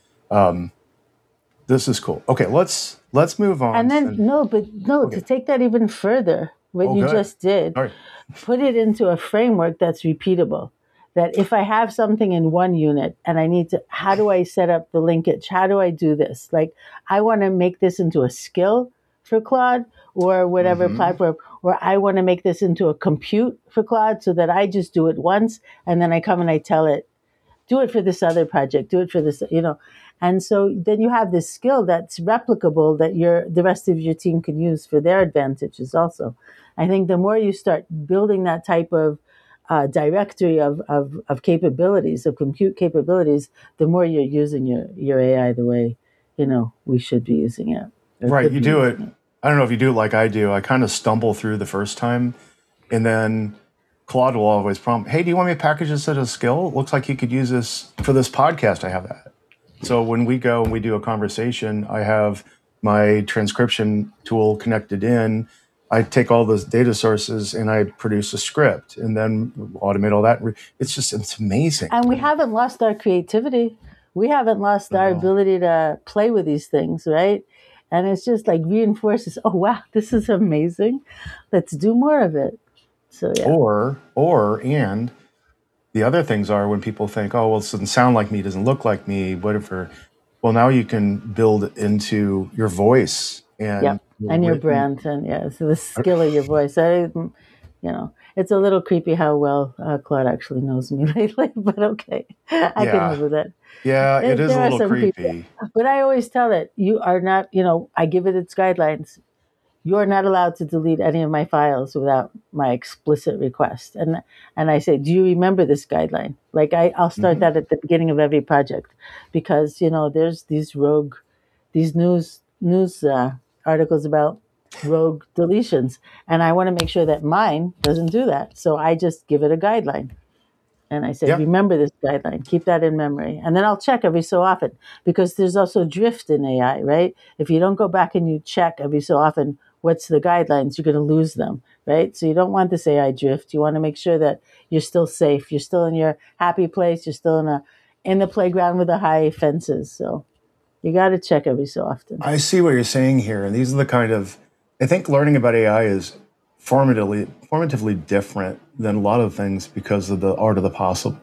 um, this is cool. Okay, let's let's move on. And then and, no, but no, okay. to take that even further, what oh, you good. just did, right. Put it into a framework that's repeatable. That if I have something in one unit and I need to, how do I set up the linkage? How do I do this? Like, I want to make this into a skill for Claude or whatever mm-hmm. platform, or I want to make this into a compute for Claude so that I just do it once and then I come and I tell it, do it for this other project, do it for this, you know. And so then you have this skill that's replicable that your the rest of your team can use for their advantages also. I think the more you start building that type of Uh, directory of, of, of capabilities, of compute capabilities, the more you're using your, your A I the way, you know, we should be using it. Right. You do it, it. I don't know if you do it like I do. I kind of stumble through the first time, and then Claude will always prompt, hey, do you want me to package this as a skill? It looks like you could use this for this podcast. I have that. So when we go and we do a conversation, I have my transcription tool connected in. I take all those data sources and I produce a script and then automate all that. It's just, it's amazing. And we haven't lost our creativity. We haven't lost our ability to play with these things, right? And it's just like reinforces, oh, wow, this is amazing. Let's do more of it. So, yeah. Or, or, and the other things are when people think, oh, well, it doesn't sound like me, doesn't look like me, whatever. Well, now you can build into your voice and yep. and your brand, and yeah, so the skill of your voice. I, you know, it's a little creepy how well uh, Claude actually knows me lately, but okay, I yeah. can live with it. Yeah, it there, is there a little creepy. People, but I always tell it, you are not, you know, I give it its guidelines. You are not allowed to delete any of my files without my explicit request. And and I say, do you remember this guideline? Like I, I'll start mm-hmm. that at the beginning of every project, because you know there's these rogue, these news news uh, articles about rogue deletions, and I want to make sure that mine doesn't do that. So I just give it a guideline, and I say, yep. remember this guideline, keep that in memory, and then I'll check every so often, because there's also drift in A I, right? If you don't go back and you check every so often, what's the guidelines, you're going to lose them, right? So you don't want this A I drift. You want to make sure that you're still safe. You're still in your happy place. You're still in a in the playground with the high fences. So you got to check every so often. I see what you're saying here. And these are the kind of, I think learning about A I is formatively, formatively different than a lot of things because of the art of the possible.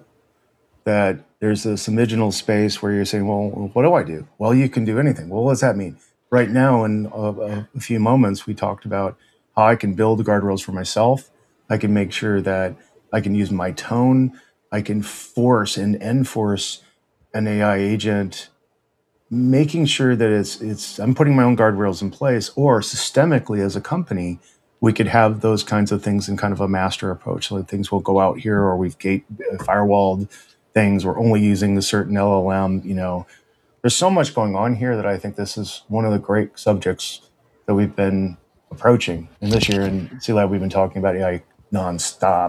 That there's this imaginal space where you're saying, well, what do I do? Well, you can do anything. Well, what does that mean? Right now, in a, a few moments, we talked about how I can build guardrails for myself. I can make sure that I can use my tone. I can force and enforce an A I agent, making sure that it's it's I'm putting my own guardrails in place, or systemically as a company, we could have those kinds of things in kind of a master approach. So that things will go out here, or we've gate firewalled things. We're only using the certain L L M, you know. There's so much going on here that I think this is one of the great subjects that we've been approaching. And this year in C-Lab, we've been talking about A I nonstop.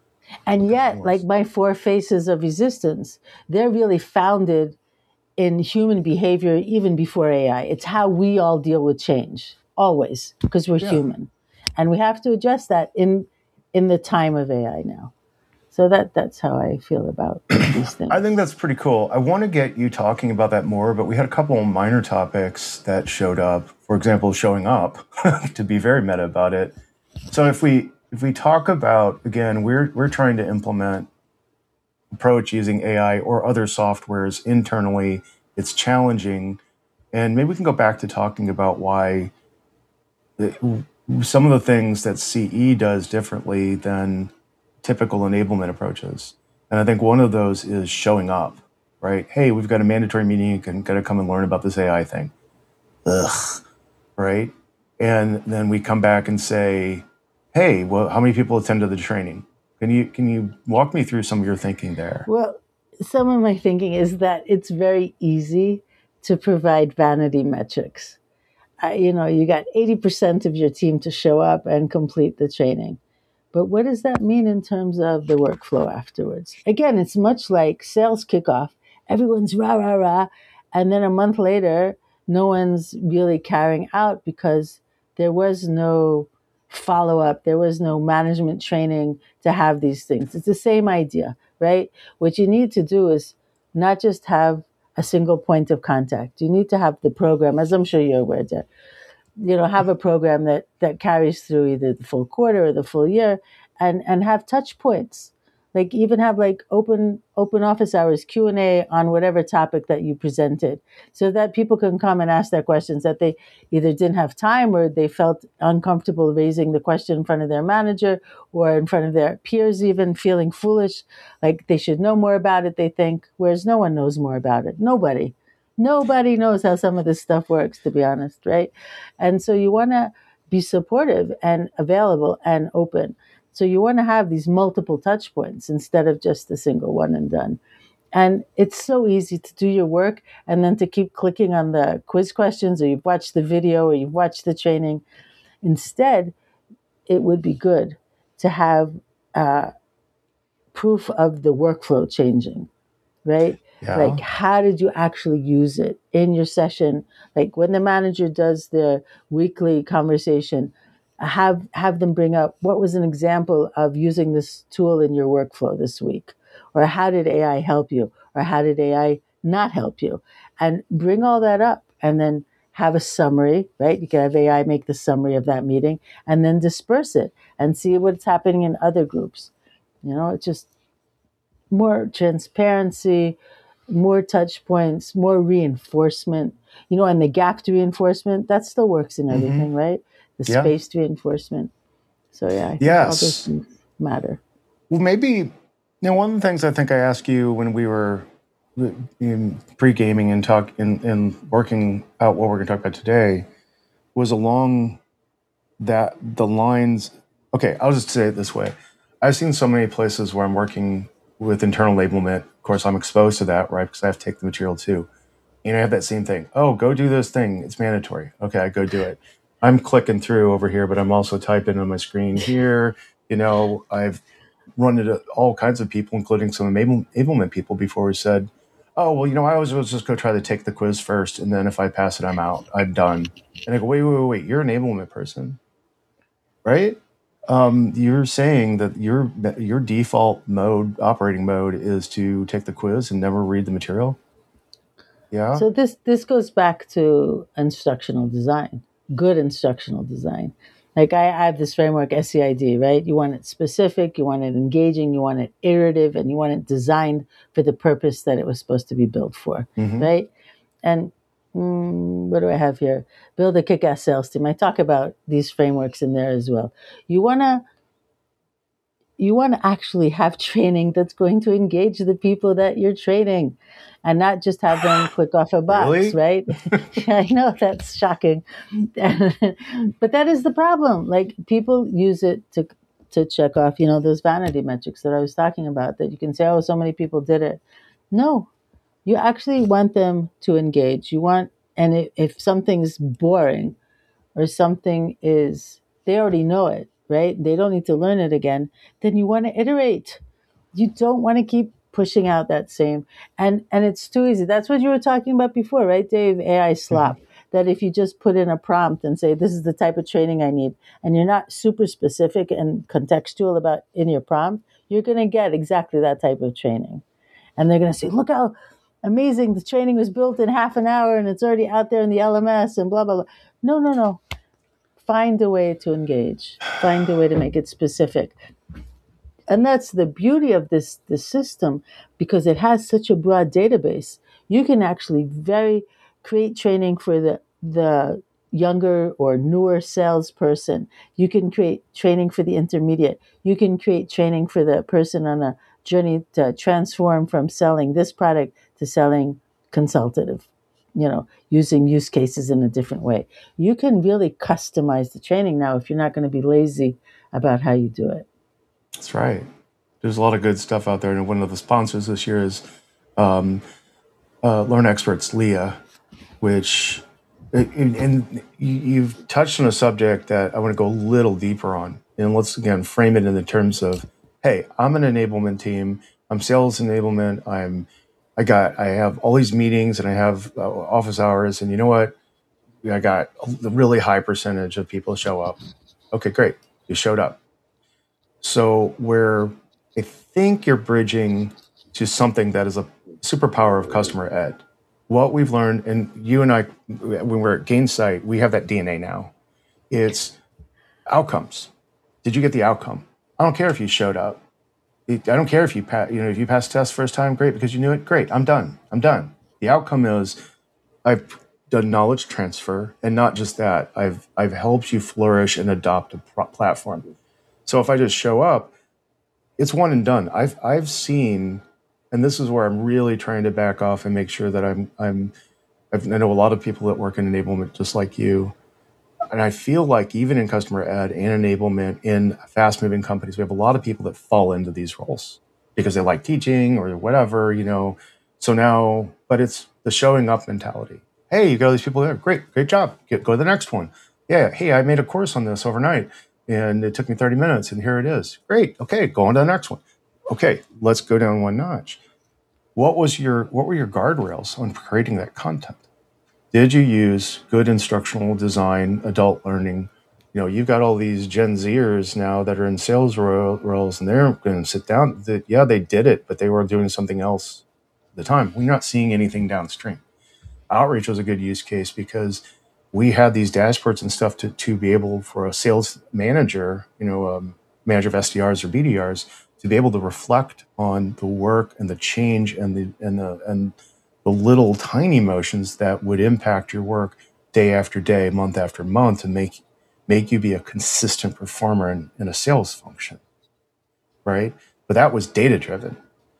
And yet, like my four faces of resistance, they're really founded in human behavior even before A I. It's how we all deal with change, always, because we're yeah. human. And we have to adjust that in in the time of A I now. So that that's how I feel about these things. I think that's pretty cool. I want to get you talking about that more, but we had a couple of minor topics that showed up. For example, showing up, to be very meta about it. So if we if we talk about, again, we're we're trying to implement approach using A I or other softwares internally. It's challenging. And maybe we can go back to talking about why the, some of the things that C E does differently than typical enablement approaches. And I think one of those is showing up, right? Hey, we've got a mandatory meeting. You can gotta come and learn about this A I thing. Ugh, right? And then we come back and say, hey, well, how many people attended the training? Can you can you walk me through some of your thinking there? Well, some of my thinking is that it's very easy to provide vanity metrics. Uh, you know, you got eighty percent of your team to show up and complete the training. But what does that mean in terms of the workflow afterwards? Again, it's much like sales kickoff. Everyone's rah, rah, rah. And then a month later, no one's really carrying out because there was no follow-up, there was no management training to have these things. It's the same idea, right? What you need to do is not just have a single point of contact. You need to have the program, as I'm sure you're aware, Jeff, you know, have a program that that carries through either the full quarter or the full year, and and have touch points. Like even have like open open office hours, Q and A on whatever topic that you presented, so that people can come and ask their questions that they either didn't have time or they felt uncomfortable raising the question in front of their manager or in front of their peers, even feeling foolish, like they should know more about it, they think, whereas no one knows more about it. Nobody. Nobody knows how some of this stuff works, to be honest, right? And so you want to be supportive and available and open. So you want to have these multiple touch points instead of just a single one and done. And it's so easy to do your work and then to keep clicking on the quiz questions, or you've watched the video or you've watched the training. Instead, it would be good to have uh, proof of the workflow changing, right? Yeah. Like, how did you actually use it in your session? Like when the manager does their weekly conversation, have have them bring up what was an example of using this tool in your workflow this week, or how did A I help you, or how did A I not help you, and bring all that up, and then have a summary, right? You can have A I make the summary of that meeting, and then disperse it and see what's happening in other groups. You know, it's just more transparency, more touch points, more reinforcement, you know, and the gapped reinforcement, that still works in everything, mm-hmm. right? The Yeah. spaced reinforcement. So yeah, I think Yes. all those things matter. Well, maybe, you know, one of the things I think I asked you when we were in pre-gaming and talk and, and working out what we're going to talk about today was along that the lines. Okay, I'll just say it this way. I've seen so many places where I'm working with internal enablement. Of course, I'm exposed to that, right? Because I have to take the material too. And I have that same thing. Oh, go do this thing. It's mandatory. Okay, I go do it. I'm clicking through over here, but I'm also typing on my screen here. You know, I've run into all kinds of people, including some enablement people before, who said, oh, well, you know, I always was just go try to take the quiz first. And then if I pass it, I'm out. I'm done. And I go, wait, wait, wait, wait. You're an enablement person, right? Um, you're saying that your your default mode, operating mode, is to take the quiz and never read the material? Yeah. So this this goes back to instructional design, good instructional design. Like I, I have this framework, S E I D, right? You want it specific, you want it engaging, you want it iterative, and you want it designed for the purpose that it was supposed to be built for, Mhm. right? And mm, what do I have here? Build a kick-ass sales team. I talk about these frameworks in there as well. You want to you want to actually have training that's going to engage the people that you're training, and not just have them click off a box, Really? right? I know that's shocking, but that is the problem. Like people use it to to check off, you know, those vanity metrics that I was talking about, that you can say, oh, so many people did it. No, you actually want them to engage. You want, and if, if something's boring or something is, they already know it, right? They don't need to learn it again. Then you want to iterate. You don't want to keep pushing out that same, and and it's too easy. That's what you were talking about before, right, Dave? A I slop. That if you just put in a prompt and say, this is the type of training I need, and you're not super specific and contextual about in your prompt, you're going to get exactly that type of training. And they're going to say, look how amazing the training was built in half an hour and it's already out there in the L M S and blah, blah, blah. No, no, no. Find a way to engage. Find a way to make it specific. And that's the beauty of this, this system, because it has such a broad database. You can actually very create training for the, the younger or newer salesperson. You can create training for the intermediate. You can create training for the person on a journey to transform from selling this product to selling consultative, you know, using use cases in a different way. You can really customize the training now if you're not going to be lazy about how you do it. That's right. There's a lot of good stuff out there. And one of the sponsors this year is um, uh, Learn Experts, Leah, which, and, and you've touched on a subject that I want to go a little deeper on. And let's, again, frame it in the terms of, hey, I'm an enablement team. I'm sales enablement. I'm I got, I have all these meetings and I have uh, office hours, and you know what? I got a really high percentage of people show up. Okay, great. You showed up. So where I think you're bridging to something that is a superpower of customer ed. What we've learned, and you and I, when we're at Gainsight, we have that D N A now. It's outcomes. Did you get the outcome? I don't care if you showed up. I don't care if you pa- you know if you passed test first time, great, because you knew it. Great, I'm done. I'm done. The outcome is I've done knowledge transfer, and not just that. I've I've helped you flourish and adopt a pro- platform. So if I just show up, it's one and done. I've I've seen, and this is where I'm really trying to back off and make sure that I'm I'm I've, I know a lot of people that work in enablement just like you. And I feel like even in customer ed and enablement in fast moving companies, we have a lot of people that fall into these roles because they like teaching or whatever, you know. So now, but it's the showing up mentality. Hey, you got all these people there. Great, great job. Get, go to the next one. Yeah. Hey, I made a course on this overnight and it took me thirty minutes and here it is. Great. Okay. Go on to the next one. Okay. Let's go down one notch. What was your, what were your guardrails on creating that content? Did you use good instructional design, adult learning? You know, you've got all these Gen Zers now that are in sales ro- roles, and they're going to sit down. That yeah, they did it, but they were doing something else at the time. We're not seeing anything downstream. Outreach was a good use case because we had these dashboards and stuff to to be able for a sales manager, you know, um, manager of S D Rs or B D Rs, to be able to reflect on the work and the change and the and the and the little tiny motions that would impact your work day after day, month after month, and make make you be a consistent performer in, in a sales function, right? But that was data driven.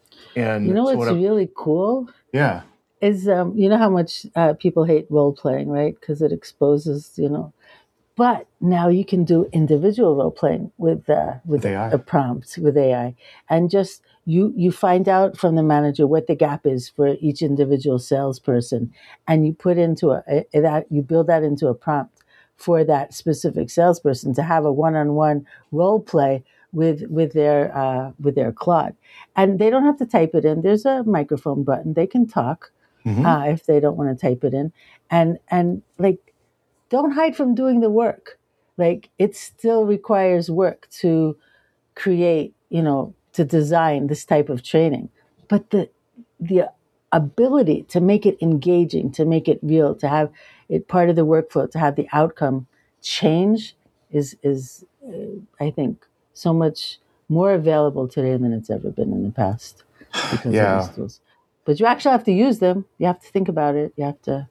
And You know so what's what I, really cool yeah, is, um, you know how much uh, people hate role playing, right? Because it exposes, you know. But now you can do individual role playing with uh, with with A I. a prompt with A I, and just you you find out from the manager what the gap is for each individual salesperson, and you put into a, a that you build that into a prompt for that specific salesperson to have a one-on-one role play with with their uh, with their Claude, and they don't have to type it in. There's a microphone button. They can talk Mm-hmm. uh, if they don't want to type it in, and and like don't hide from doing the work. Like it still requires work to create, you know, to design this type of training. But the the ability to make it engaging, to make it real, to have it part of the workflow, to have the outcome change is is uh, I think so much more available today than it's ever been in the past because of these Yeah. tools. But you actually have to use them. You have to think about it. You have to,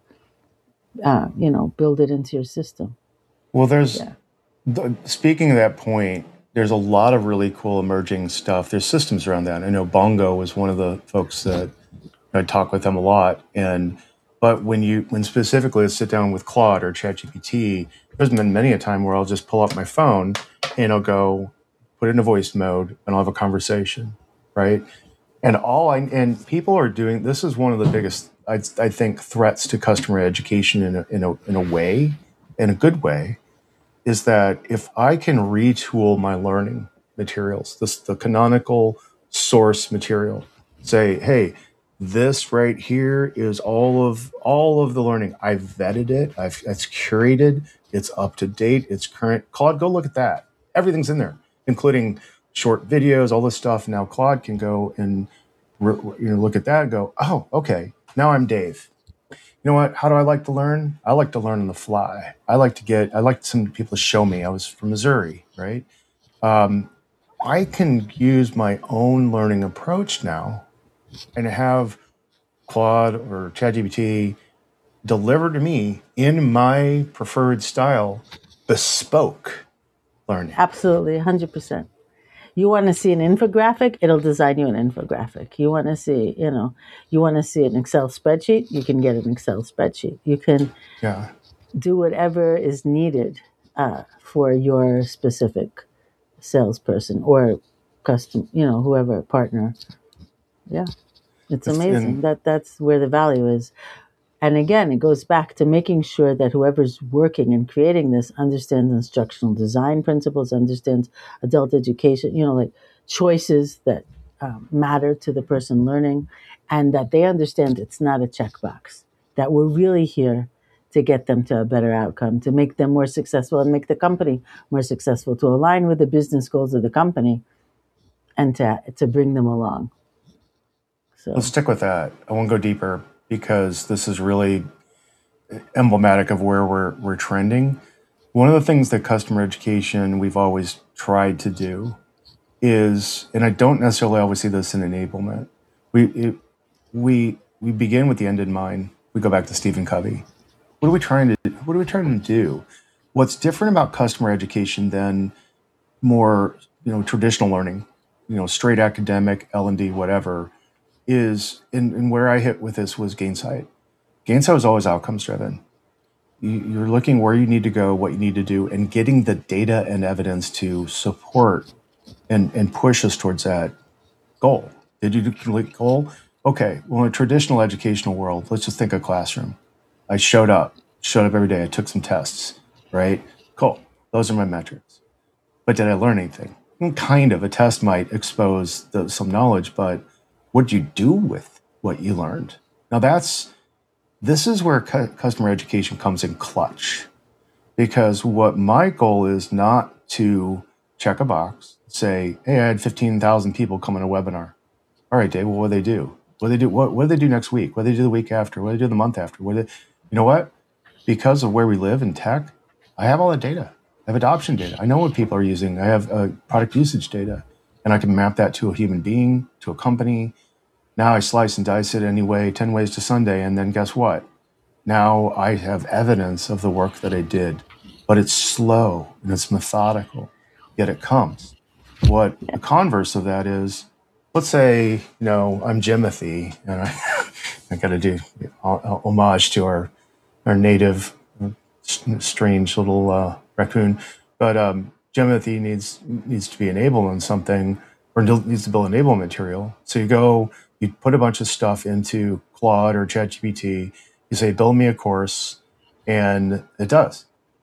uh, you know, build it into your system. Well, there's Yeah. the, speaking of that point, there's a lot of really cool emerging stuff. There's systems around that. I know Bongo was one of the folks that I talk with them a lot. And but when you when specifically I sit down with Claude or ChatGPT, there's been many a time where I'll just pull up my phone and I'll go put it in a voice mode and I'll have a conversation, right? And all I and people are doing this is one of the biggest I, I think threats to customer education in a, in a in a way, in a good way, is that if I can retool my learning materials, this the canonical source material, say, hey, this right here is all of all of the learning. I've vetted it. I've it's curated. It's up to date. It's current. Claude, go look at that. Everything's in there, including short videos, all this stuff. Now Claude can go and re- you know look at that and go, oh, okay. Now I'm Dave. You know what? How do I like to learn? I like to learn on the fly. I like to get, I like some people to show me. I was from Missouri, right? Um, I can use my own learning approach now and have Claude or ChatGPT deliver to me in my preferred style, bespoke learning. Absolutely, one hundred percent. You want to see an infographic, it'll design you an infographic. You want to see, you know, you want to see an Excel spreadsheet, you can get an Excel spreadsheet. You can Yeah. do whatever is needed uh, for your specific salesperson or custom, you know, whoever partner. Yeah, it's It's, amazing. and That that's where the value is. And again, it goes back to making sure that whoever's working and creating this understands instructional design principles, understands adult education, you know, like choices that uh, matter to the person learning, and that they understand it's not a checkbox, that we're really here to get them to a better outcome, to make them more successful and make the company more successful, to align with the business goals of the company, and to, to bring them along. So Let's stick with that. I won't go deeper because this is really emblematic of where we're we're trending. One of the things that customer education we've always tried to do is, and I don't necessarily always see this in enablement. We it, we we begin with the end in mind. We go back to Stephen Covey. What are we trying to What are we trying to do? What's different about customer education than more, you know, traditional learning, you know, straight academic, L and D, whatever, is, and, and where I hit with this was Gainsight. Gainsight was always outcomes driven. You, you're looking where you need to go, what you need to do, and getting the data and evidence to support and, and push us towards that goal. Did you complete goal? Okay, well, in a traditional educational world, let's just think of classroom. I showed up, showed up every day. I took some tests, right? Cool. Those are my metrics. But did I learn anything? Well, kind of. A test might expose the, some knowledge, but what did you do with what you learned? Now that's, this is where cu- customer education comes in clutch, because what my goal is not to check a box, say, hey, I had fifteen thousand people come on a webinar. All right, Dave, well, what do they do? What do they do? What, what do they do next week? What do they do the week after? What do they do the month after? What do they, you know what? Because of where we live in tech, I have all the data. I have adoption data. I know what people are using. I have uh, product usage data, and I can map that to a human being, to a company. Now I slice and dice it anyway, ten ways to Sunday, and then guess what? Now I have evidence of the work that I did, but it's slow and it's methodical, yet it comes. What the converse of that is, let's say, you know, I'm Jimothy, and I, I got to do homage to our our native strange little uh, raccoon, but um, Jimothy needs needs to be enabled on something, or needs to build enablement material. So you go, you put a bunch of stuff into Claude or ChatGPT. You say, build me a course, and it does.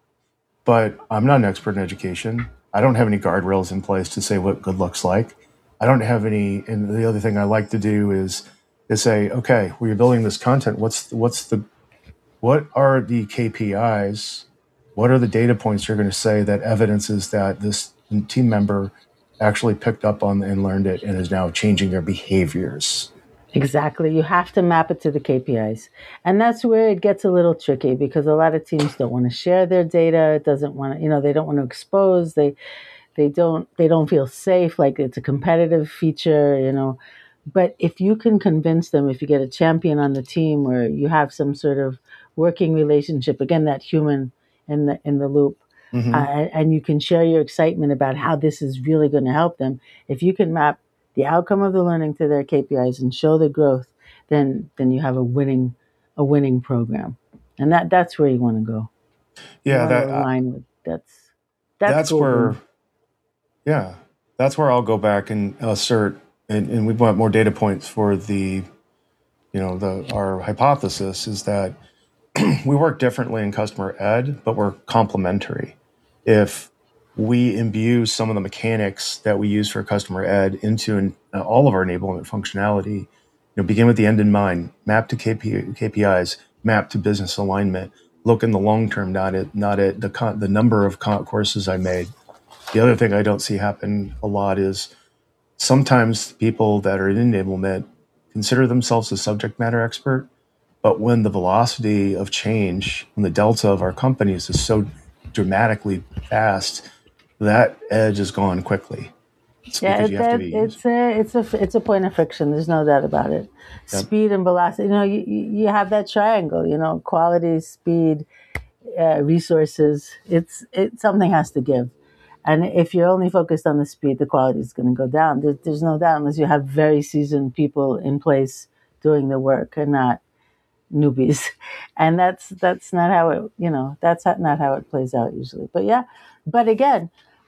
But I'm not an expert in education. I don't have any guardrails in place to say what good looks like. I don't have any. And the other thing I like to do is is say, okay, well, you're building this content. What's what's the what are the K P Is? What are the data points you're going to say that evidences that this team member actually picked up on and learned it and is now changing their behaviors? Exactly. You have to map it to the K P Is. And that's where it gets a little tricky, because a lot of teams don't want to share their data. It doesn't want to, you know, they don't want to expose. They they don't they don't feel safe, like it's a competitive feature, you know. But if you can convince them, if you get a champion on the team where you have some sort of working relationship, again, that human in the in the loop, Mm-hmm. uh, and you can share your excitement about how this is really going to help them. If you can map the outcome of the learning to their K P Is and show the growth, then then you have a winning a winning program, and that that's where you want to go. You Yeah, want that to uh, align with that's that's, that's golden. where, yeah, that's where I'll go back and assert, and, and we want more data points for the, you know, the our hypothesis is that we work differently in customer ed, but we're complementary. If we imbue some of the mechanics that we use for customer ed into an, uh, all of our enablement functionality, you know, begin with the end in mind, map to K P, K P Is, map to business alignment, look in the long term, not at not at the con, the number of con- courses I made. The other thing I don't see happen a lot is sometimes people that are in enablement consider themselves a subject matter expert, but when the velocity of change, when the delta of our companies is so dramatically fast, that edge is gone quickly. It's Yeah, because it, you have to that be. it's a it's a it's a point of friction. There's no doubt about it. Yep. Speed and velocity. You know, you you you have that triangle. You know, quality, speed, uh, resources. It's it something has to give. And if you're only focused on the speed, the quality is going to go down. There, there's no doubt, unless you have very seasoned people in place doing the work and not newbies. And that's that's not how it, you know, that's not how it plays out usually. But yeah, but again,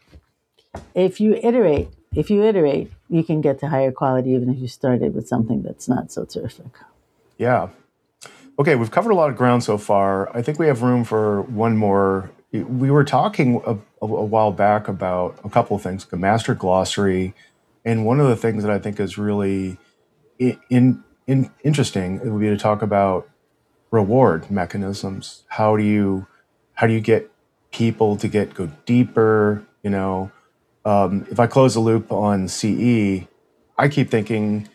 if you iterate, if you iterate, you can get to higher quality even if you started with something that's not so terrific. Yeah. Okay, we've covered a lot of ground so far. I think we have room for one more. We were talking a, a while back about a couple of things, like a master glossary, And one of the things that I think is really in, in, in interesting, it would be to talk about reward mechanisms. How do you how do you get people to get go deeper? You know, um, if I close the loop on C E, I keep thinking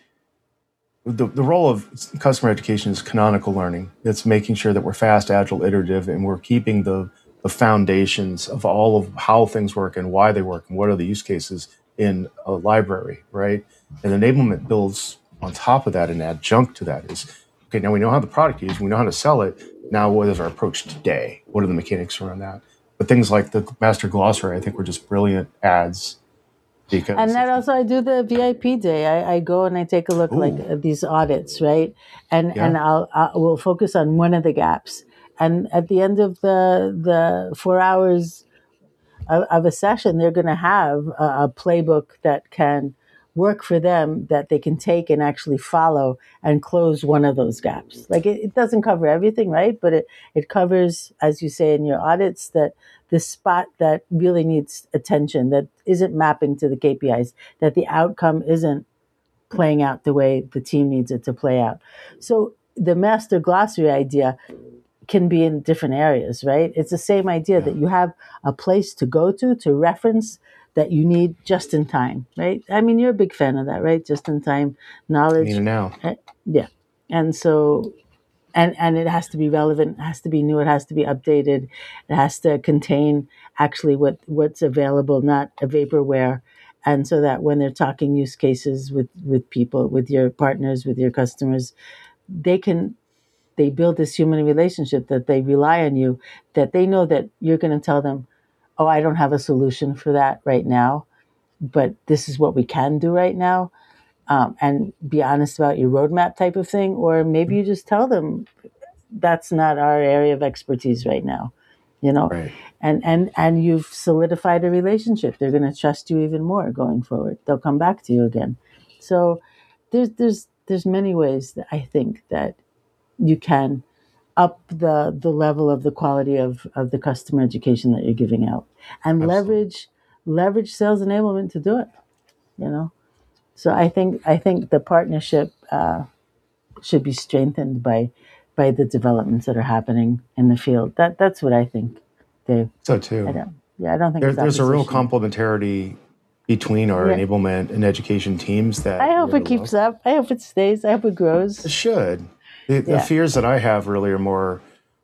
the, the role of customer education is canonical learning. It's making sure that we're fast, agile, iterative, and we're keeping the the foundations of all of how things work and why they work and what are the use cases in a library, right? And enablement builds on top of that and adjunct to that is, okay, now we know how the product is, we know how to sell it. Now what is our approach today? What are the mechanics around that? But things like the master glossary, I think were just brilliant ads because And that also, I do the V I P day. I, I go and I take a look like ooh, at these audits, right? And yeah, and I'll I will focus on one of the gaps. And at the end of the the four hours of, of a session, they're going to have a, a playbook that can work for them, that they can take and actually follow and close one of those gaps. Like it, it doesn't cover everything, right? But it, it covers, as you say in your audits, that the spot that really needs attention, that isn't mapping to the K P Is, that the outcome isn't playing out the way the team needs it to play out. So the master glossary idea can be in different areas, right? It's the same idea yeah. that you have a place to go to to reference that you need just in time, right? I mean, you're a big fan of that, right? Just in time Need it knowledge. now. Eh, Yeah. And so and and it has to be relevant, it has to be new, it has to be updated, it has to contain actually what what's available, not a vaporware. And so that when they're talking use cases with with people, with your partners, with your customers, they can they build this human relationship, that they rely on you, that they know that you're going to tell them, oh, I don't have a solution for that right now, but this is what we can do right now. Um, and be honest about your roadmap type of thing. Or maybe you just tell them that's not our area of expertise right now, you know, Right. and, and, and you've solidified a relationship. They're going to trust you even more going forward. They'll come back to you again. So there's, there's, there's many ways that I think that you can up the the level of the quality of, of the customer education that you're giving out, and Absolutely. leverage leverage sales enablement to do it, you know. So I think I think the partnership uh, should be strengthened by by the developments that are happening in the field. That that's what I think, Dave. So I too. don't yeah, I don't think There, it's there's a real opposition. complementarity between our Yeah. enablement and education teams I that we hope it overlook. keeps up. I hope it stays. I hope it It grows. should. The, the Yeah. fears that I have really are more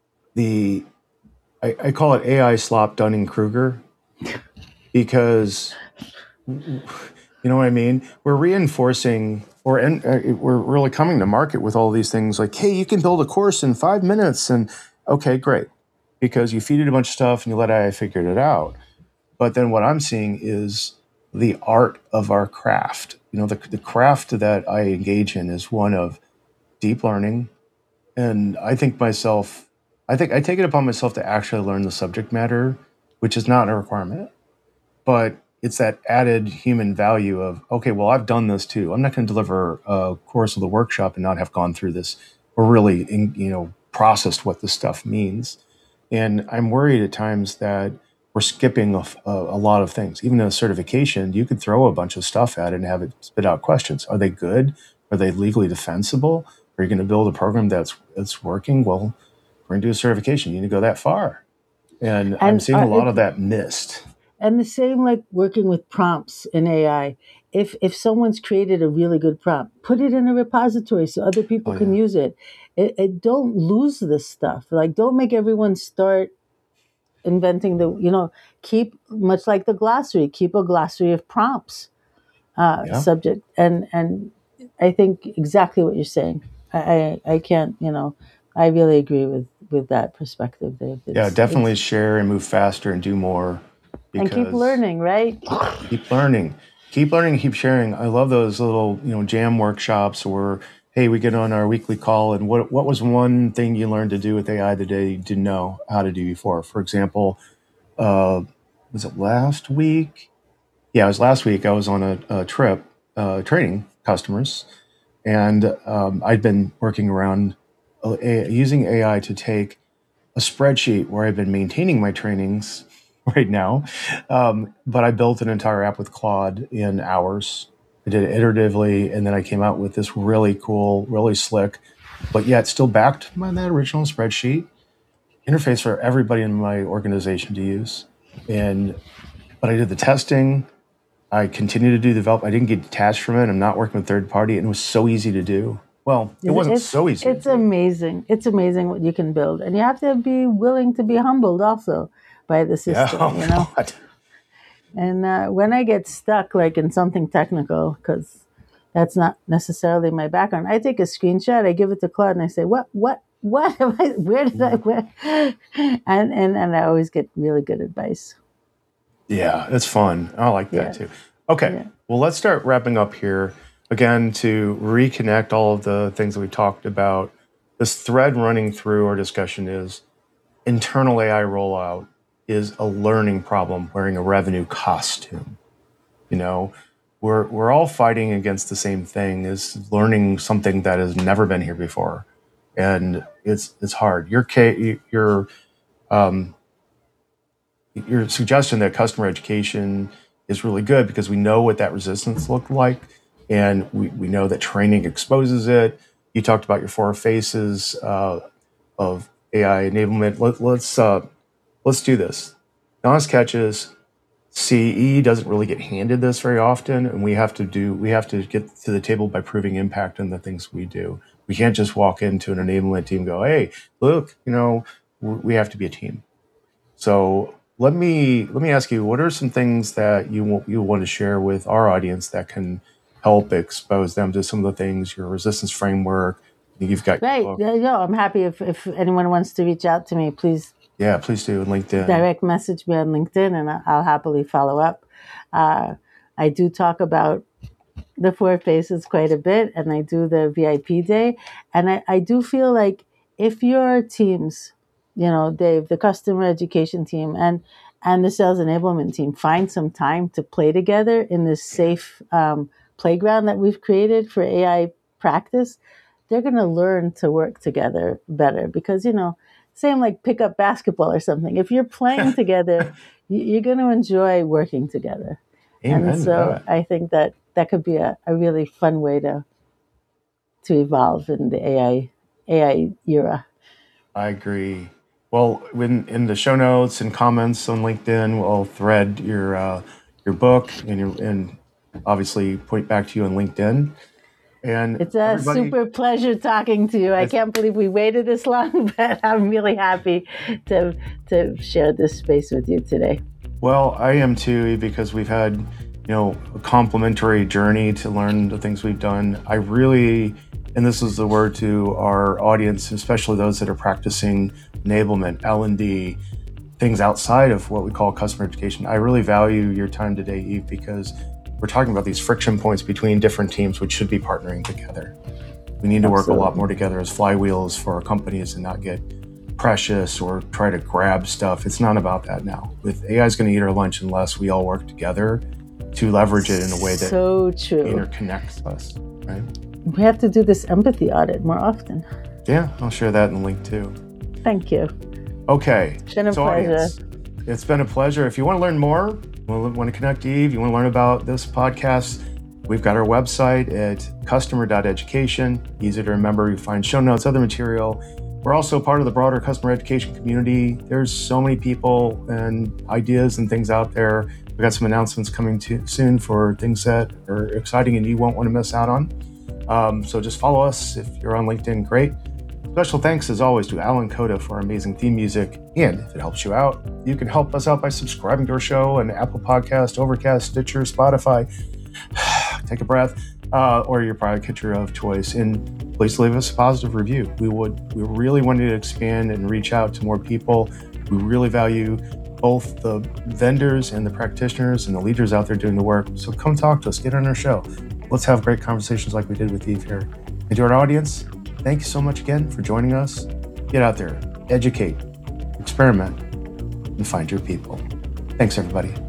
the I, I call it A I slop Dunning Kruger because you know what I mean. We're reinforcing, or en- uh, we're really coming to market with all these things like, hey, you can build a course in five minutes, and okay, great, because you feed it a bunch of stuff and you let A I figure it out. But then what I'm seeing is the art of our craft. You know, the, the craft that I engage in is one of deep learning. And I think myself, I think I take it upon myself to actually learn the subject matter, which is not a requirement, but it's that added human value of, okay, well, I've done this too. I'm not going to deliver a course of the workshop and not have gone through this or really, in, you know, processed what this stuff means. And I'm worried at times that we're skipping a, a, a lot of things. Even in a certification, you could throw a bunch of stuff at it and have it spit out questions. Are they good? Are they legally defensible? Are you going to build a program that's that's working? Well, we're going to do a certification. You need to go that far. And I'm And seeing uh, a lot it, of that missed. And the same like working with prompts in A I. If if someone's created a really good prompt, put it in a repository so other people Oh can yeah, use it. It, it don't lose this stuff. Like don't make everyone start inventing the you know keep much like the glossary. Keep a glossary of prompts, uh, yeah, subject and and I think exactly what you're saying. I I, I can't you know I really agree with with that perspective, Dave. yeah. It's Definitely it's share and move faster and do more and keep because learning, right? keep learning, keep learning, keep sharing. I love those little you know jam workshops where hey, we get on our weekly call and what what was one thing you learned to do with A I today you didn't know how to do before? For example, uh, was it last week? Yeah, it was last week. I was on a, a trip uh, training customers, and um, I'd been working around uh, a, using A I to take a spreadsheet where I've been maintaining my trainings right now. Um, but I built an entire app with Claude in hours. I did it iteratively, and then I came out with this really cool, really slick, but yet still backed by that original spreadsheet interface for everybody in my organization to use. And but I did the testing. I continued to do the development. I didn't get detached from it. I'm not working with third party, and it was so easy to do. Well, it wasn't it's, so easy. It's amazing. It's amazing what you can build, and you have to be willing to be humbled also by the system. Yeah, oh you know. God. And uh, when I get stuck, like in something technical, because that's not necessarily my background, I take a screenshot, I give it to Claude, and I say, "What? What? What? Am I, where did I?" Where? And and and I always get really good advice. Yeah, it's fun. I like that Yeah. too. Okay, Yeah. well, let's start wrapping up here. Again, to reconnect all of the things that we talked about, this thread running through our discussion is internal A I rollout is a learning problem wearing a revenue costume. You know, we're we're all fighting against the same thing, is learning something that has never been here before, and it's it's hard. Your ca- your um, your suggestion that customer education is really good because we know what that resistance looked like, and we, we know that training exposes it. You talked about your four phases uh, of A I enablement. Let, let's uh, let's do this. Honest catches. C E doesn't really get handed this very often, and we have to do we have to get to the table by proving impact in the things we do. We can't just walk into an enablement team and go, "Hey, look, you know, we have to be a team." So let me let me ask you, what are some things that you want, you want to share with our audience that can help expose them to some of the things, your resistance framework? You've got your Right. book. Yeah, yeah, I'm happy if, if anyone wants to reach out to me, please Yeah, please do. LinkedIn. direct message me on LinkedIn, and I- I'll happily follow up. Uh, I do talk about the four phases quite a bit, and I do the V I P day. And I, I do feel like if your teams, you know, Dave, the customer education team and and the sales enablement team find some time to play together in this safe um, playground that we've created for A I practice, they're going to learn to work together better. Because, you know, same like pick up basketball or something. If you're playing together, you- you're going to enjoy working together. Amen. And to so that. I think that that could be a, a really fun way to to evolve in the A I A I era. I agree. Well, when in the show notes and comments on LinkedIn, we'll thread your uh, your book and your and obviously point back to you on LinkedIn. And It's a everybody, super pleasure talking to you. I It's- can't believe we waited this long, but I'm really happy to to share this space with you today. well, I am too, because we've had, you know, a complimentary journey to learn the things we've done. I really, and this is the word to our audience, especially those that are practicing enablement, L and D, things outside of what we call customer education. I really value your time today, Eve, because we're talking about these friction points between different teams, which should be partnering together. We need to work a lot Absolutely. more together as flywheels for our companies and not get precious or try to grab stuff. It's not about that now. With A I is going to eat our lunch unless we all work together to leverage it in a way that So true. interconnects us, right? We have to do this empathy audit more often. Yeah, I'll share that in the link too. Thank you. Okay. It's been a so pleasure. audience, it's been a pleasure. If you want to learn more, want to connect to Eve, you want to learn about this podcast, we've got our website at customer dot education. Easy to remember. You find show notes, other material. We're also part of the broader customer education community. There's so many people and ideas and things out there. We've got some announcements coming to, soon for things that are exciting and you won't want to miss out on. Um, so just follow us. If you're on LinkedIn, great. Special thanks, as always, to Alan Coda for our amazing theme music. And if it helps you out, you can help us out by subscribing to our show on Apple Podcast, Overcast, Stitcher, Spotify. Take a breath, uh, or your podcatcher of choice. And please leave us a positive review. We would, we really wanted to expand and reach out to more people. We really value both the vendors and the practitioners and the leaders out there doing the work. So come talk to us, get on our show. Let's have great conversations like we did with Eve here. And to our audience, thank you so much again for joining us. Get out there, educate, experiment, and find your people. Thanks, everybody.